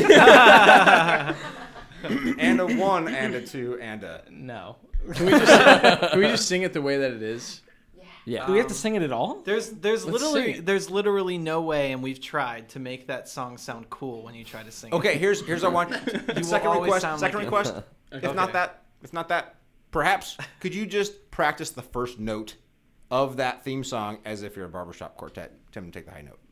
And a one, and a two, and a. No. Can we just can we just sing it the way that it is? Yeah. Do we have to sing it at all? There's there's Let's literally sing it. there's literally no way, and we've tried to make that song sound cool when you try to sing it. Okay, here's here's our one. will second always request. sound Second like it. request. If not Okay. that, if not that, perhaps could you just practice the first note of that theme song as if you're a barbershop quartet? Tim, take the high note.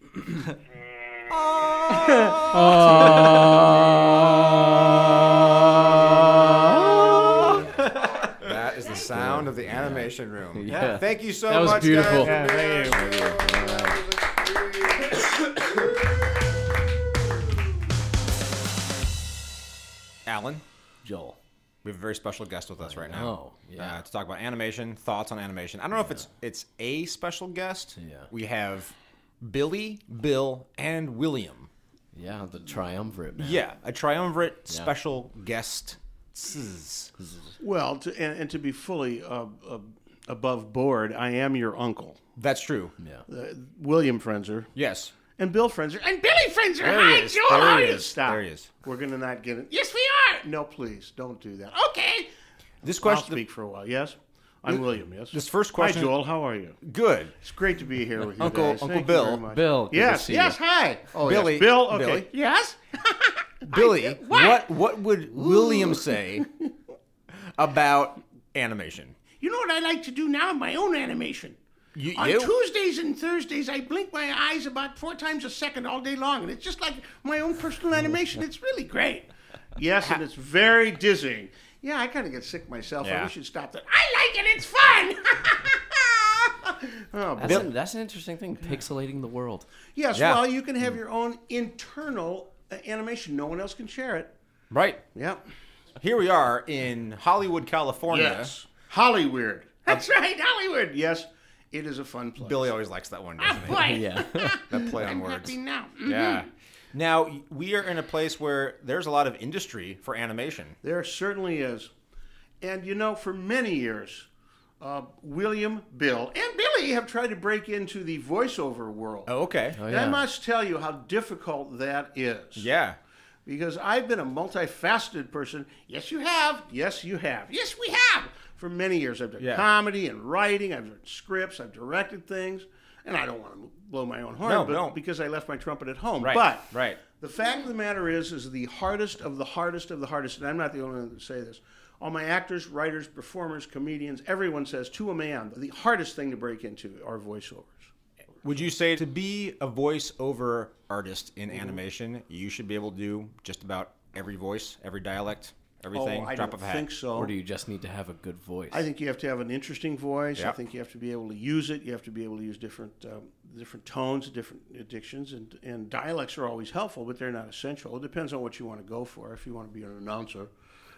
That is the sound of the animation room. Yeah. Thank you so That was much, beautiful. guys. Yeah, thank you. Alan, Joel. we have a very special guest with us right now. know, yeah. Uh, to talk about animation, thoughts on animation. I don't know if it's it's a special guest. Yeah. We have Billy, Bill, and William. Yeah, the triumvirate. Man. Yeah, a triumvirate Yeah. special guest. Well, to, and, and to be fully uh, uh, above board, I am your uncle, That's true. Yeah. uh, William Frenzer, Yes. and Bill Frenzer, and Billy Frenzer. There Hi, he is. Joel. There How he are you? is. Stop. There he is. We're gonna not get it. Yes, we are. No, please don't do that. Okay. This I'll question. speak for a while. Yes, I'm William. Yes. This first question- Hi, Joel. How are you? Good. It's great to be here with you Uncle- guys. Uncle Thank you Bill. very much. Bill. Good Yes. To see Yes. You. Hi. Oh, Billy. Yes. Bill. Okay. Billy. Yes. Billy, What? what what would William say about animation? You know what I like to do now? My own animation. You, On you? Tuesdays and Thursdays, I blink my eyes about four times a second all day long, and it's just like my own personal animation. It's really great. Yes, and it's very dizzying. Yeah, I kind of get sick myself. Yeah. I wish you'd stop that. I like it. It's fun. oh, That's, Bill. an, that's an interesting thing. Pixelating the world. Yes, Yeah. well, you can have your own internal uh, animation. No one else can share it. Right. Yeah. Here we are in Hollywood, California. Yes. Hollywood. That's right, Hollywood. Yes, it is a fun place. Billy always likes that one, doesn't Oh, he? boy. Yeah. That play on I'm words. happy now. Yeah. Now, we are in a place where there's a lot of industry for animation. There certainly is. And you know, for many years, uh, William, Bill, and Billy have tried to break into the voiceover world. Oh, okay. Oh, And I yeah. must tell you how difficult that is. Yeah. Because I've been a multifaceted person. Yes, you have. Yes, you have. Yes, we have. For many years, I've done Yeah. comedy and writing. I've written scripts. I've directed things. And I don't want to blow my own horn, No, but no. because I left my trumpet at home. Right. But right. the fact of the matter is, is the hardest of the hardest of the hardest, and I'm not the only one to say this. All my actors, writers, performers, comedians, everyone says to a man, the hardest thing to break into are voiceovers. Would you say to be a voiceover artist in animation, you should be able to do just about every voice, every dialect, everything, oh, I drop don't of a hat? think so. Or do you just need to have a good voice? I think you have to have an interesting voice. I Yep. think you have to be able to use it. You have to be able to use different um, different tones, different addictions, and, and dialects are always helpful, but they're not essential. It depends on what you want to go for. If you want to be an announcer,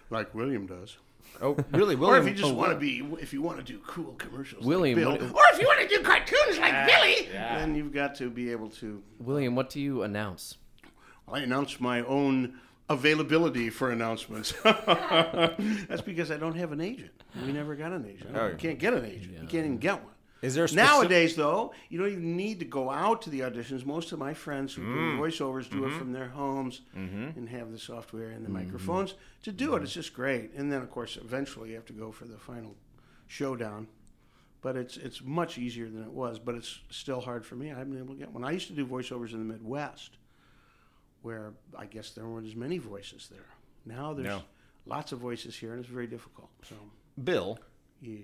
like William does. Oh, really? Or William? if you just oh, want to wow. be, if you want to do cool commercials, William, like Bill, what- or if you want to do cartoons like Billy, then you've got to be able to. William, what do you announce? I announce my own availability for announcements. That's because I don't have an agent. We never got an agent. Oh, You can't get an agent. You can't even get one. Is there a specific- Nowadays, though, you don't even need to go out to the auditions. Most of my friends who Mm. do voiceovers do Mm-hmm. it from their homes and have the software and the microphones to do it. It's just great. And then, of course, eventually you have to go for the final showdown. But it's it's much easier than it was. But it's still hard for me. I haven't been able to get one. I used to do voiceovers in the Midwest, where I guess there weren't as many voices there. Now there's No. lots of voices here, and it's very difficult. So, Bill, yeah.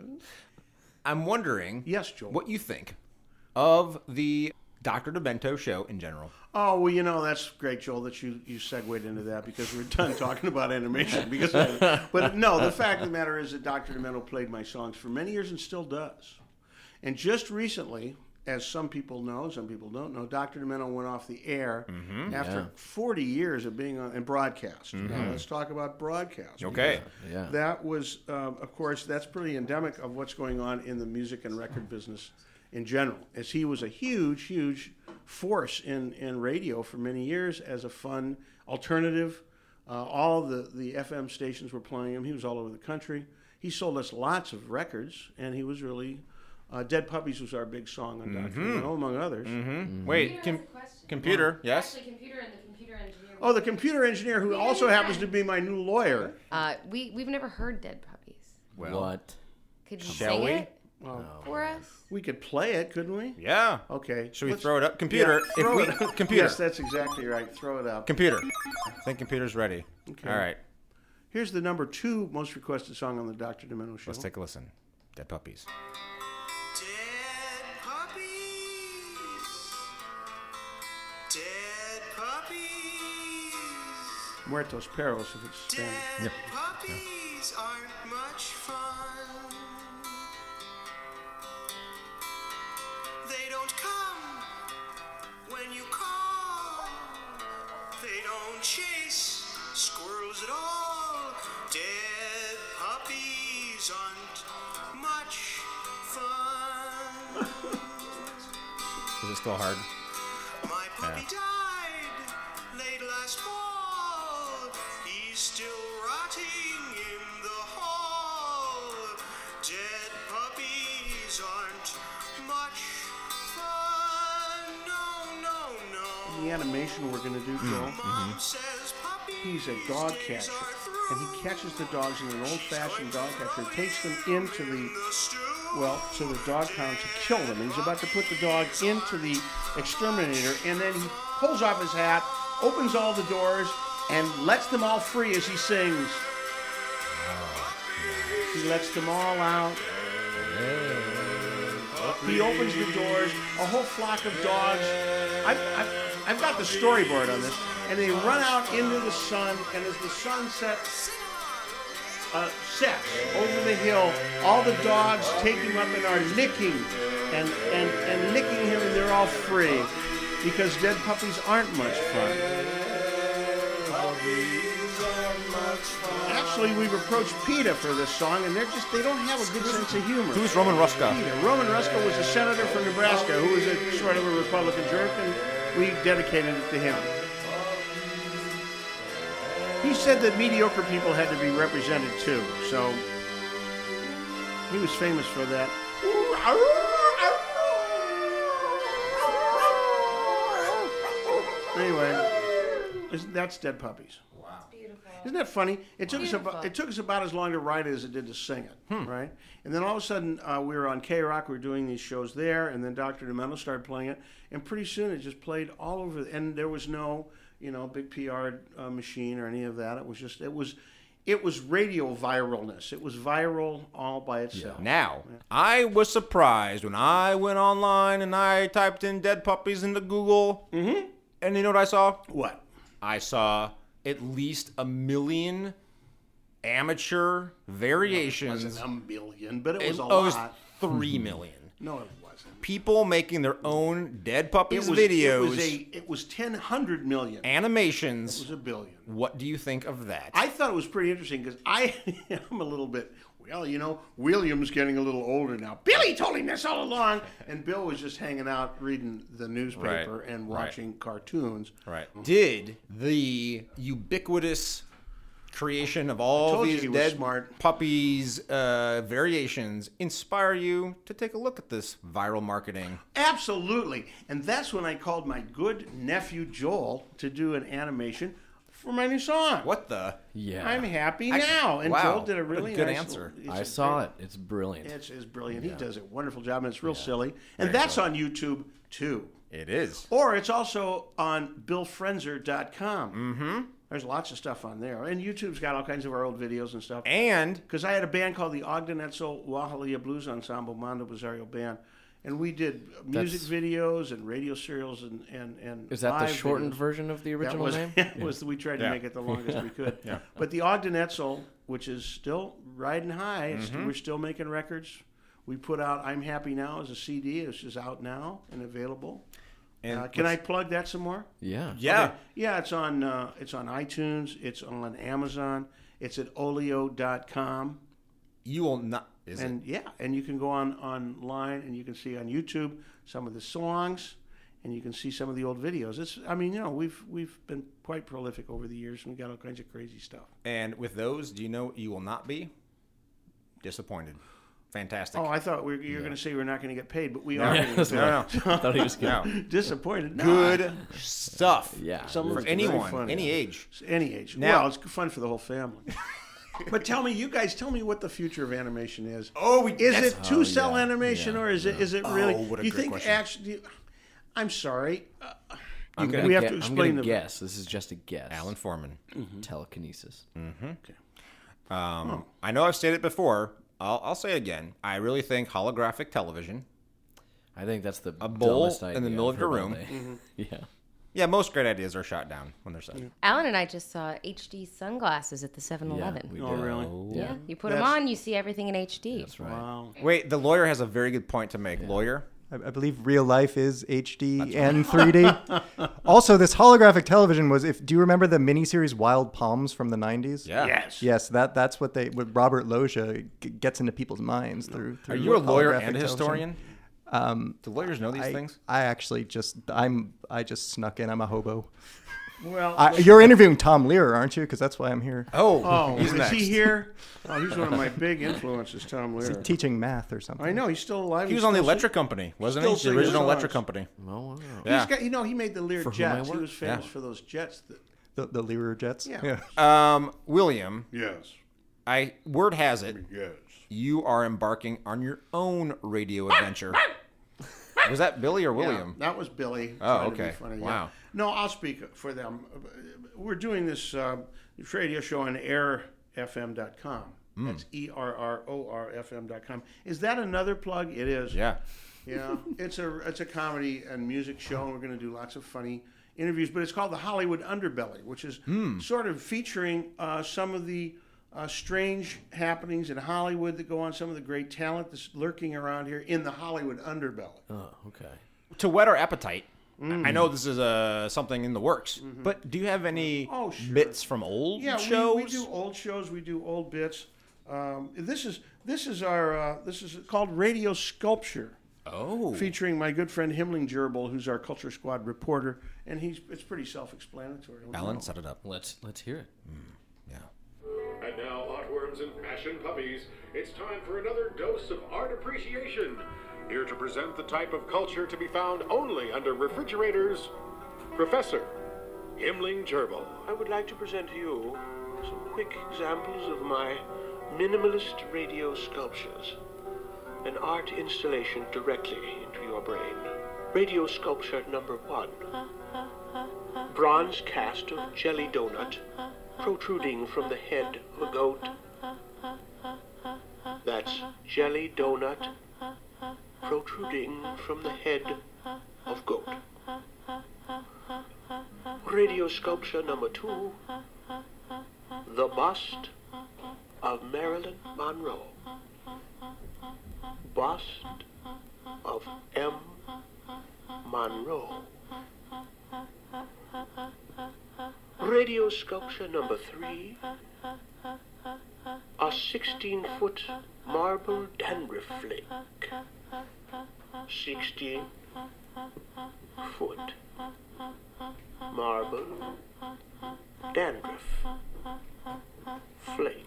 I'm wondering Yes, Joel. what you think of the Doctor Demento show in general. Oh, well, you know, that's great, Joel, that you, you segued into that because we're done talking about animation. Because, I, But no, the fact of the matter is that Doctor Demento played my songs for many years and still does. And just recently, as some people know, some people don't know, Doctor Demento went off the air after Yeah. forty years of being on in broadcast. Now, let's talk about broadcast. Okay. Yeah. That was, um, of course, that's pretty endemic of what's going on in the music and record business in general, as he was a huge, huge force in, in radio for many years as a fun alternative. Uh, all the, the F M stations were playing him. He was all over the country. He sold us lots of records, and he was really... Uh, Dead Puppies was our big song on Doctor Demento, among others. Mm-hmm. Wait, com- has a question. computer, yes? Actually, computer and the computer engineer. Oh, the computer engineer, who also happens to be my new lawyer. Uh, we we've never heard Dead Puppies. Well, What? Could you Shall sing we? it Well, for us? we could play it, couldn't we? Yeah. Okay. Should we let's- throw it up? Computer, Yeah, if throw we- it up. computer. Yes, that's exactly right. Throw it up. Computer. I think computer's ready. Okay. All right. Here's the number two most requested song on the Doctor Demento show. Let's take a listen. Dead Puppies. Dead puppies. Dead puppies. Muertos Perros, if it's Spanish. Dead puppies aren't much fun. They don't come when you call. They don't chase squirrels at all. Dead puppies aren't much fun. Is it still hard? My puppy died late last fall. He's still rotting in the hall. Dead puppies aren't much fun. No, no, no. The animation we're going to do, Joel, Mom says puppies he's a dog catcher. And he catches the dogs in an old-fashioned dog catcher. He takes them into the, well, to the dog pound to kill them. And he's about to put the dog into the exterminator. And then he pulls off his hat, opens all the doors, and lets them all free as he sings. He lets them all out. He opens the doors. A whole flock of dogs. I've, I've, I've got the storyboard on this. And they run out into the sun. And as the sunset uh, sets over the hill, all the dogs take him up and are licking and, and, and licking him, and they're all free. Because dead puppies aren't much fun. Actually, we've approached PETA for this song, and they're just, they don't have a good sense of humor. Who's Roman Ruska? PETA. Roman Ruska was a senator from Nebraska who was a sort of a Republican jerk, and we dedicated it to him. He said that mediocre people had to be represented too, so he was famous for that. Anyway, isn't- that's Dead Puppies. Isn't that funny? It took us about it took us about as long to write it as it did to sing it, right? And then all of a sudden uh, we were on K Rock, we were doing these shows there, and then Doctor Demento started playing it, and pretty soon it just played all over. And there was no, you know, big P R uh, machine or any of that. It was just it was, it was radio viralness. It was viral all by itself. Now, I was surprised when I went online and I typed in Dead Puppies into Google. Mm-hmm. And you know what I saw? What? I saw at least a million amateur variations. It wasn't a million, but it It was a oh, it was lot. three million. No, it wasn't. wasn't. People making their own Dead Puppies It was, videos, It was a. It was ten hundred million. animations. It was a billion. What do you think of that? I thought it was pretty interesting because I am a little bit. Well, you know, William's getting a little older now. Billy told him this all along, and Bill was just hanging out reading the newspaper Right. and Right. watching cartoons. Right. Did the ubiquitous creation of all told you these he was Dead smart. Puppies uh, variations inspire you to take a look at this viral marketing? Absolutely. And that's when I called my good nephew Joel to do an animation for my new song. What the? Yeah. I'm happy I- now. And wow, Joel did a what a really good nice answer. little- I it's saw very- it. It's brilliant. It's, it's brilliant. He does a wonderful job, and it's real silly. And Very that's silly. on YouTube, too. It is. Or it's also on bill frenzer dot com. Mm-hmm. There's lots of stuff on there. And YouTube's got all kinds of our old videos and stuff. And Because I had a band called the Ogden Etzel Wahalia Blues Ensemble, Mondo Bizarro Band. And we did music That's- videos and radio serials and, and, and Is that the live shortened videos. version of the original that was, name? It was, we tried to Yeah. make it the longest we could. Yeah. But the Ogden Etzel, which is still riding high, it's, Mm-hmm. we're still making records. We put out I'm Happy Now as a C D. It's just out now and available. And uh, can I what's- plug that some more? Yeah. yeah. Okay. Yeah, it's on uh, it's on iTunes. It's on Amazon. It's at olio dot com. You will not. Is And yeah, and you can go on online and you can see on YouTube some of the songs, and you can see some of the old videos. It's I mean, you know, we've we've been quite prolific over the years, and we got all kinds of crazy stuff. it? And with those, do you know you will not be disappointed? Fantastic. Oh, I thought we were, you were going to say we're not going to get paid, but we No. are. Yeah, Gonna that's get paid. no, I thought he was no. good. Disappointed. No, Good stuff. Yeah. Some of For it's very anyone, funny. any age. Any age. Now- well, it's fun for the whole family. But tell me, you guys, tell me what the future of animation is. Oh, we- is that's- it two cell yeah, animation yeah, or is it is it really? Oh, what a do you great think question. actually? I'm sorry. Uh, I'm you- gonna we have gue- to I'm explain gonna the guess. This is just a guess. Alan Foreman. Telekinesis. Um, I know I've stated it before. I'll, I'll say it again. I really think holographic television. I think that's the A bowl dumbest idea in the middle I've of your heard all room. day. Yeah. Yeah, most great ideas are shot down when they're said. Alan and I just saw H D sunglasses at the seven Yeah, eleven. we Oh, did. really? Yeah, you put them That's- on, you see everything in H D. That's right. Wow. Wait, the lawyer has a very good point to make. Lawyer? I, I believe real life is H D and three D. Also, this holographic television was. If do you remember the miniseries Wild Palms from the nineties? Yeah. Yes. Yes, that that's what they. What Robert Loggia g- gets into people's minds through. through Are you a lawyer holographic and a television. historian? Um, Do lawyers know these I, things? I actually just I'm I just snuck in. I'm a hobo. Well, I, you're interviewing Tom Lear, aren't you? Because that's why I'm here. Oh, oh, he's is next. he here? Oh, he's one of my big influences, Tom Is he Lear. teaching math or something? I know he's still alive. He was He's on the still electric company, wasn't still he? The singing original songs. electric company. Oh, wow. Yeah. He's got, you know, he made the Lear For whom I jets. He work? was famous Yeah. for those jets. That, The the Lear Jets. Yeah. Um, William, yes. I word has it Yes. you are embarking on your own radio adventure. Was that Billy or William? Yeah, that was Billy. Oh, trying to be okay. funny, yeah. Wow. No, I'll speak for them. We're doing this uh, radio show on air f m dot com. Hmm. That's E R R O R F M dot com. Is that another plug? It is. Yeah. Yeah. It's a it's a comedy and music show, and we're going to do lots of funny interviews. But it's called the Hollywood Underbelly, which is Hmm. sort of featuring uh, some of the uh, strange happenings in Hollywood that go on, some of the great talent that's lurking around here in the Hollywood underbelly. Oh, okay. To whet our appetite, Mm. I know this is uh, something in the works, but do you have any Mm-hmm. Oh, sure. bits from old Yeah, shows? we, we do old shows. We do old bits. Um, this is this is our uh, this is called Radio Sculpture, Oh. featuring my good friend Himmling Gerbil, who's our Culture Squad reporter, and he's it's pretty self-explanatory. don't you Alan, know? set it up. Let's let's hear it. Yeah. And now, Artworms and Passion Puppies, it's time for another dose of art appreciation. Here to present the type of culture to be found only under refrigerators, Professor Himmling Gerbil. I would like to present to you some quick examples of my minimalist radio sculptures. An art installation directly into your brain. Radio sculpture number one. Bronze cast of jelly donut protruding from the head of a goat. That's jelly donut protruding from the head of goat. Radio sculpture number two. The bust of Marilyn Monroe. Bust of of M. Monroe. Radio sculpture number three, a sixteen-foot marble dandruff flake. Sixteen foot marble dandruff flake.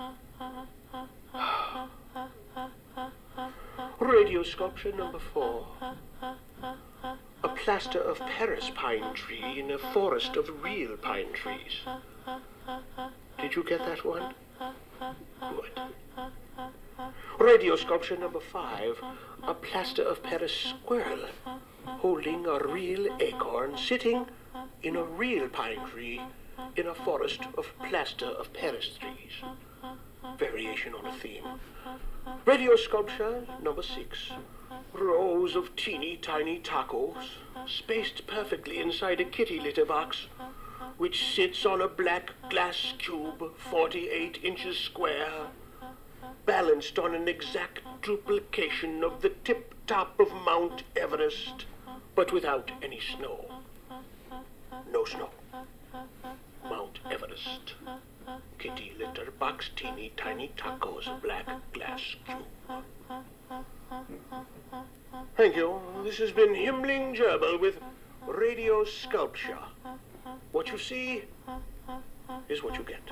Radio sculpture number four, a plaster of Paris pine tree in a forest of real pine trees. Did you get that one? Good. Radio sculpture number five, a plaster of Paris squirrel holding a real acorn sitting in a real pine tree in a forest of plaster of Paris trees. Variation on a theme. Radio sculpture number six, rows of teeny tiny tacos spaced perfectly inside a kitty litter box, which sits on a black glass cube forty-eight inches square, balanced on an exact duplication of the tip top of Mount Everest, but without any snow. No snow. Mount Everest. Kitty litter box, teeny tiny tacos, black glass cube. Thank you. This has been Himmling Gerbil with Radio Sculpture. What you see is what you get.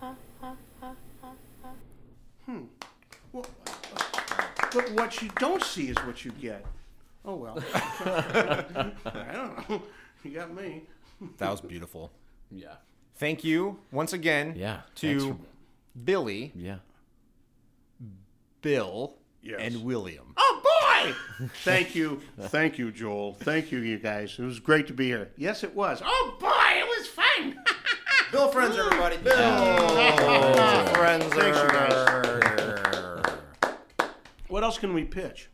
Hmm. Well, but what you don't see is what you get. Oh, well. I don't know. You got me. That was beautiful. Yeah. Thank you once again Yeah, to thanks for- Billy, Yeah. Bill, Yes. and William. Oh, boy! Thank you. Thank you, Joel. Thank you, you guys. It was great to be here. Yes, it was. Oh, boy, it was fun. Bill Friends, everybody. Bill Oh. Friends. Thanks, you guys. What else can we pitch?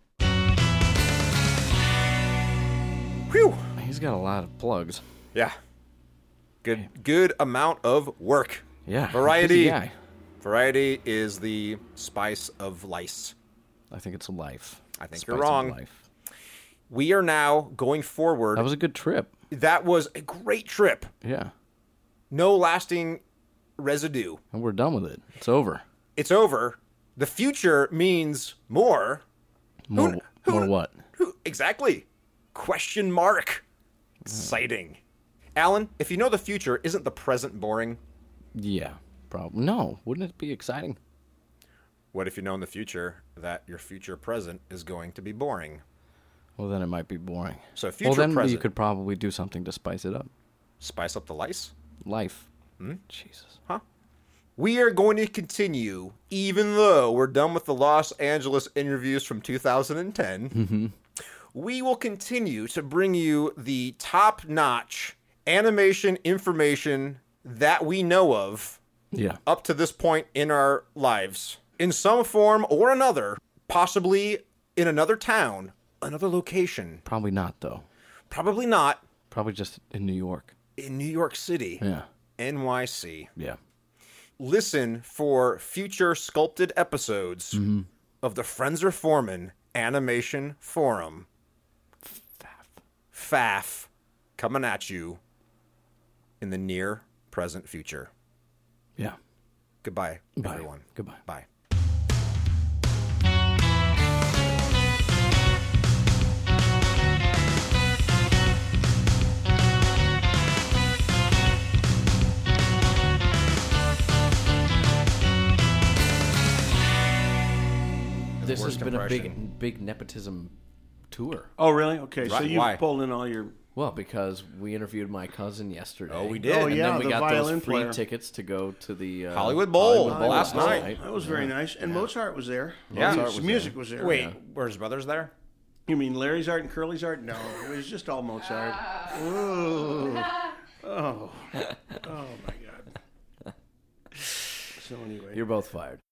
Whew. He's got a lot of plugs. Yeah. Good good amount of work. Yeah. Variety. busy guy. Variety is the spice of lice. I think it's life. I think Spice you're of wrong. life. We are now going forward. That was a good trip. That was a great trip. Yeah. No lasting residue. And we're done with it. It's over. It's over. The future means more. More, Who- who- more what? Who, exactly. Question mark. Exciting. Alan, if you know the future, isn't the present boring? Yeah. Probably. No. Wouldn't it be exciting? What if you know in the future that your future present is going to be boring? Well, then it might be boring. So future well, then present. you could probably do something to spice it up. Spice up the lice? Life. Hmm? Jesus. Huh? We are going to continue, even though we're done with the Los Angeles interviews from two thousand ten. Mm-hmm. We will continue to bring you the top-notch animation information that we know of Yeah. up to this point in our lives. In some form or another, possibly in another town, another location. Probably not, though. Probably not Probably just in New York. in New York City, Yeah. N Y C. Yeah. Listen for future sculpted episodes Mm-hmm. of the Frenzer Foreman Animation Forum. F A F. Coming at you in the near present future. Yeah. Goodbye, Bye. everyone. Goodbye. Bye. This has Worst been a impression. big, big nepotism tour. Oh, really? Okay, so Right, you why? pulled in all your... Well, because we interviewed my cousin yesterday. Oh, we did. Oh, And yeah, then we the got violin those free player. tickets to go to the uh, Hollywood Bowl Hollywood last night. That was very nice. And Mozart was there. Yeah. Music, Mozart was music there. was there. Wait, were his brothers there? You mean Larry's art and Curly's art? No, it was just all Mozart. Ooh. Oh. Oh, my God. So anyway. You're both fired.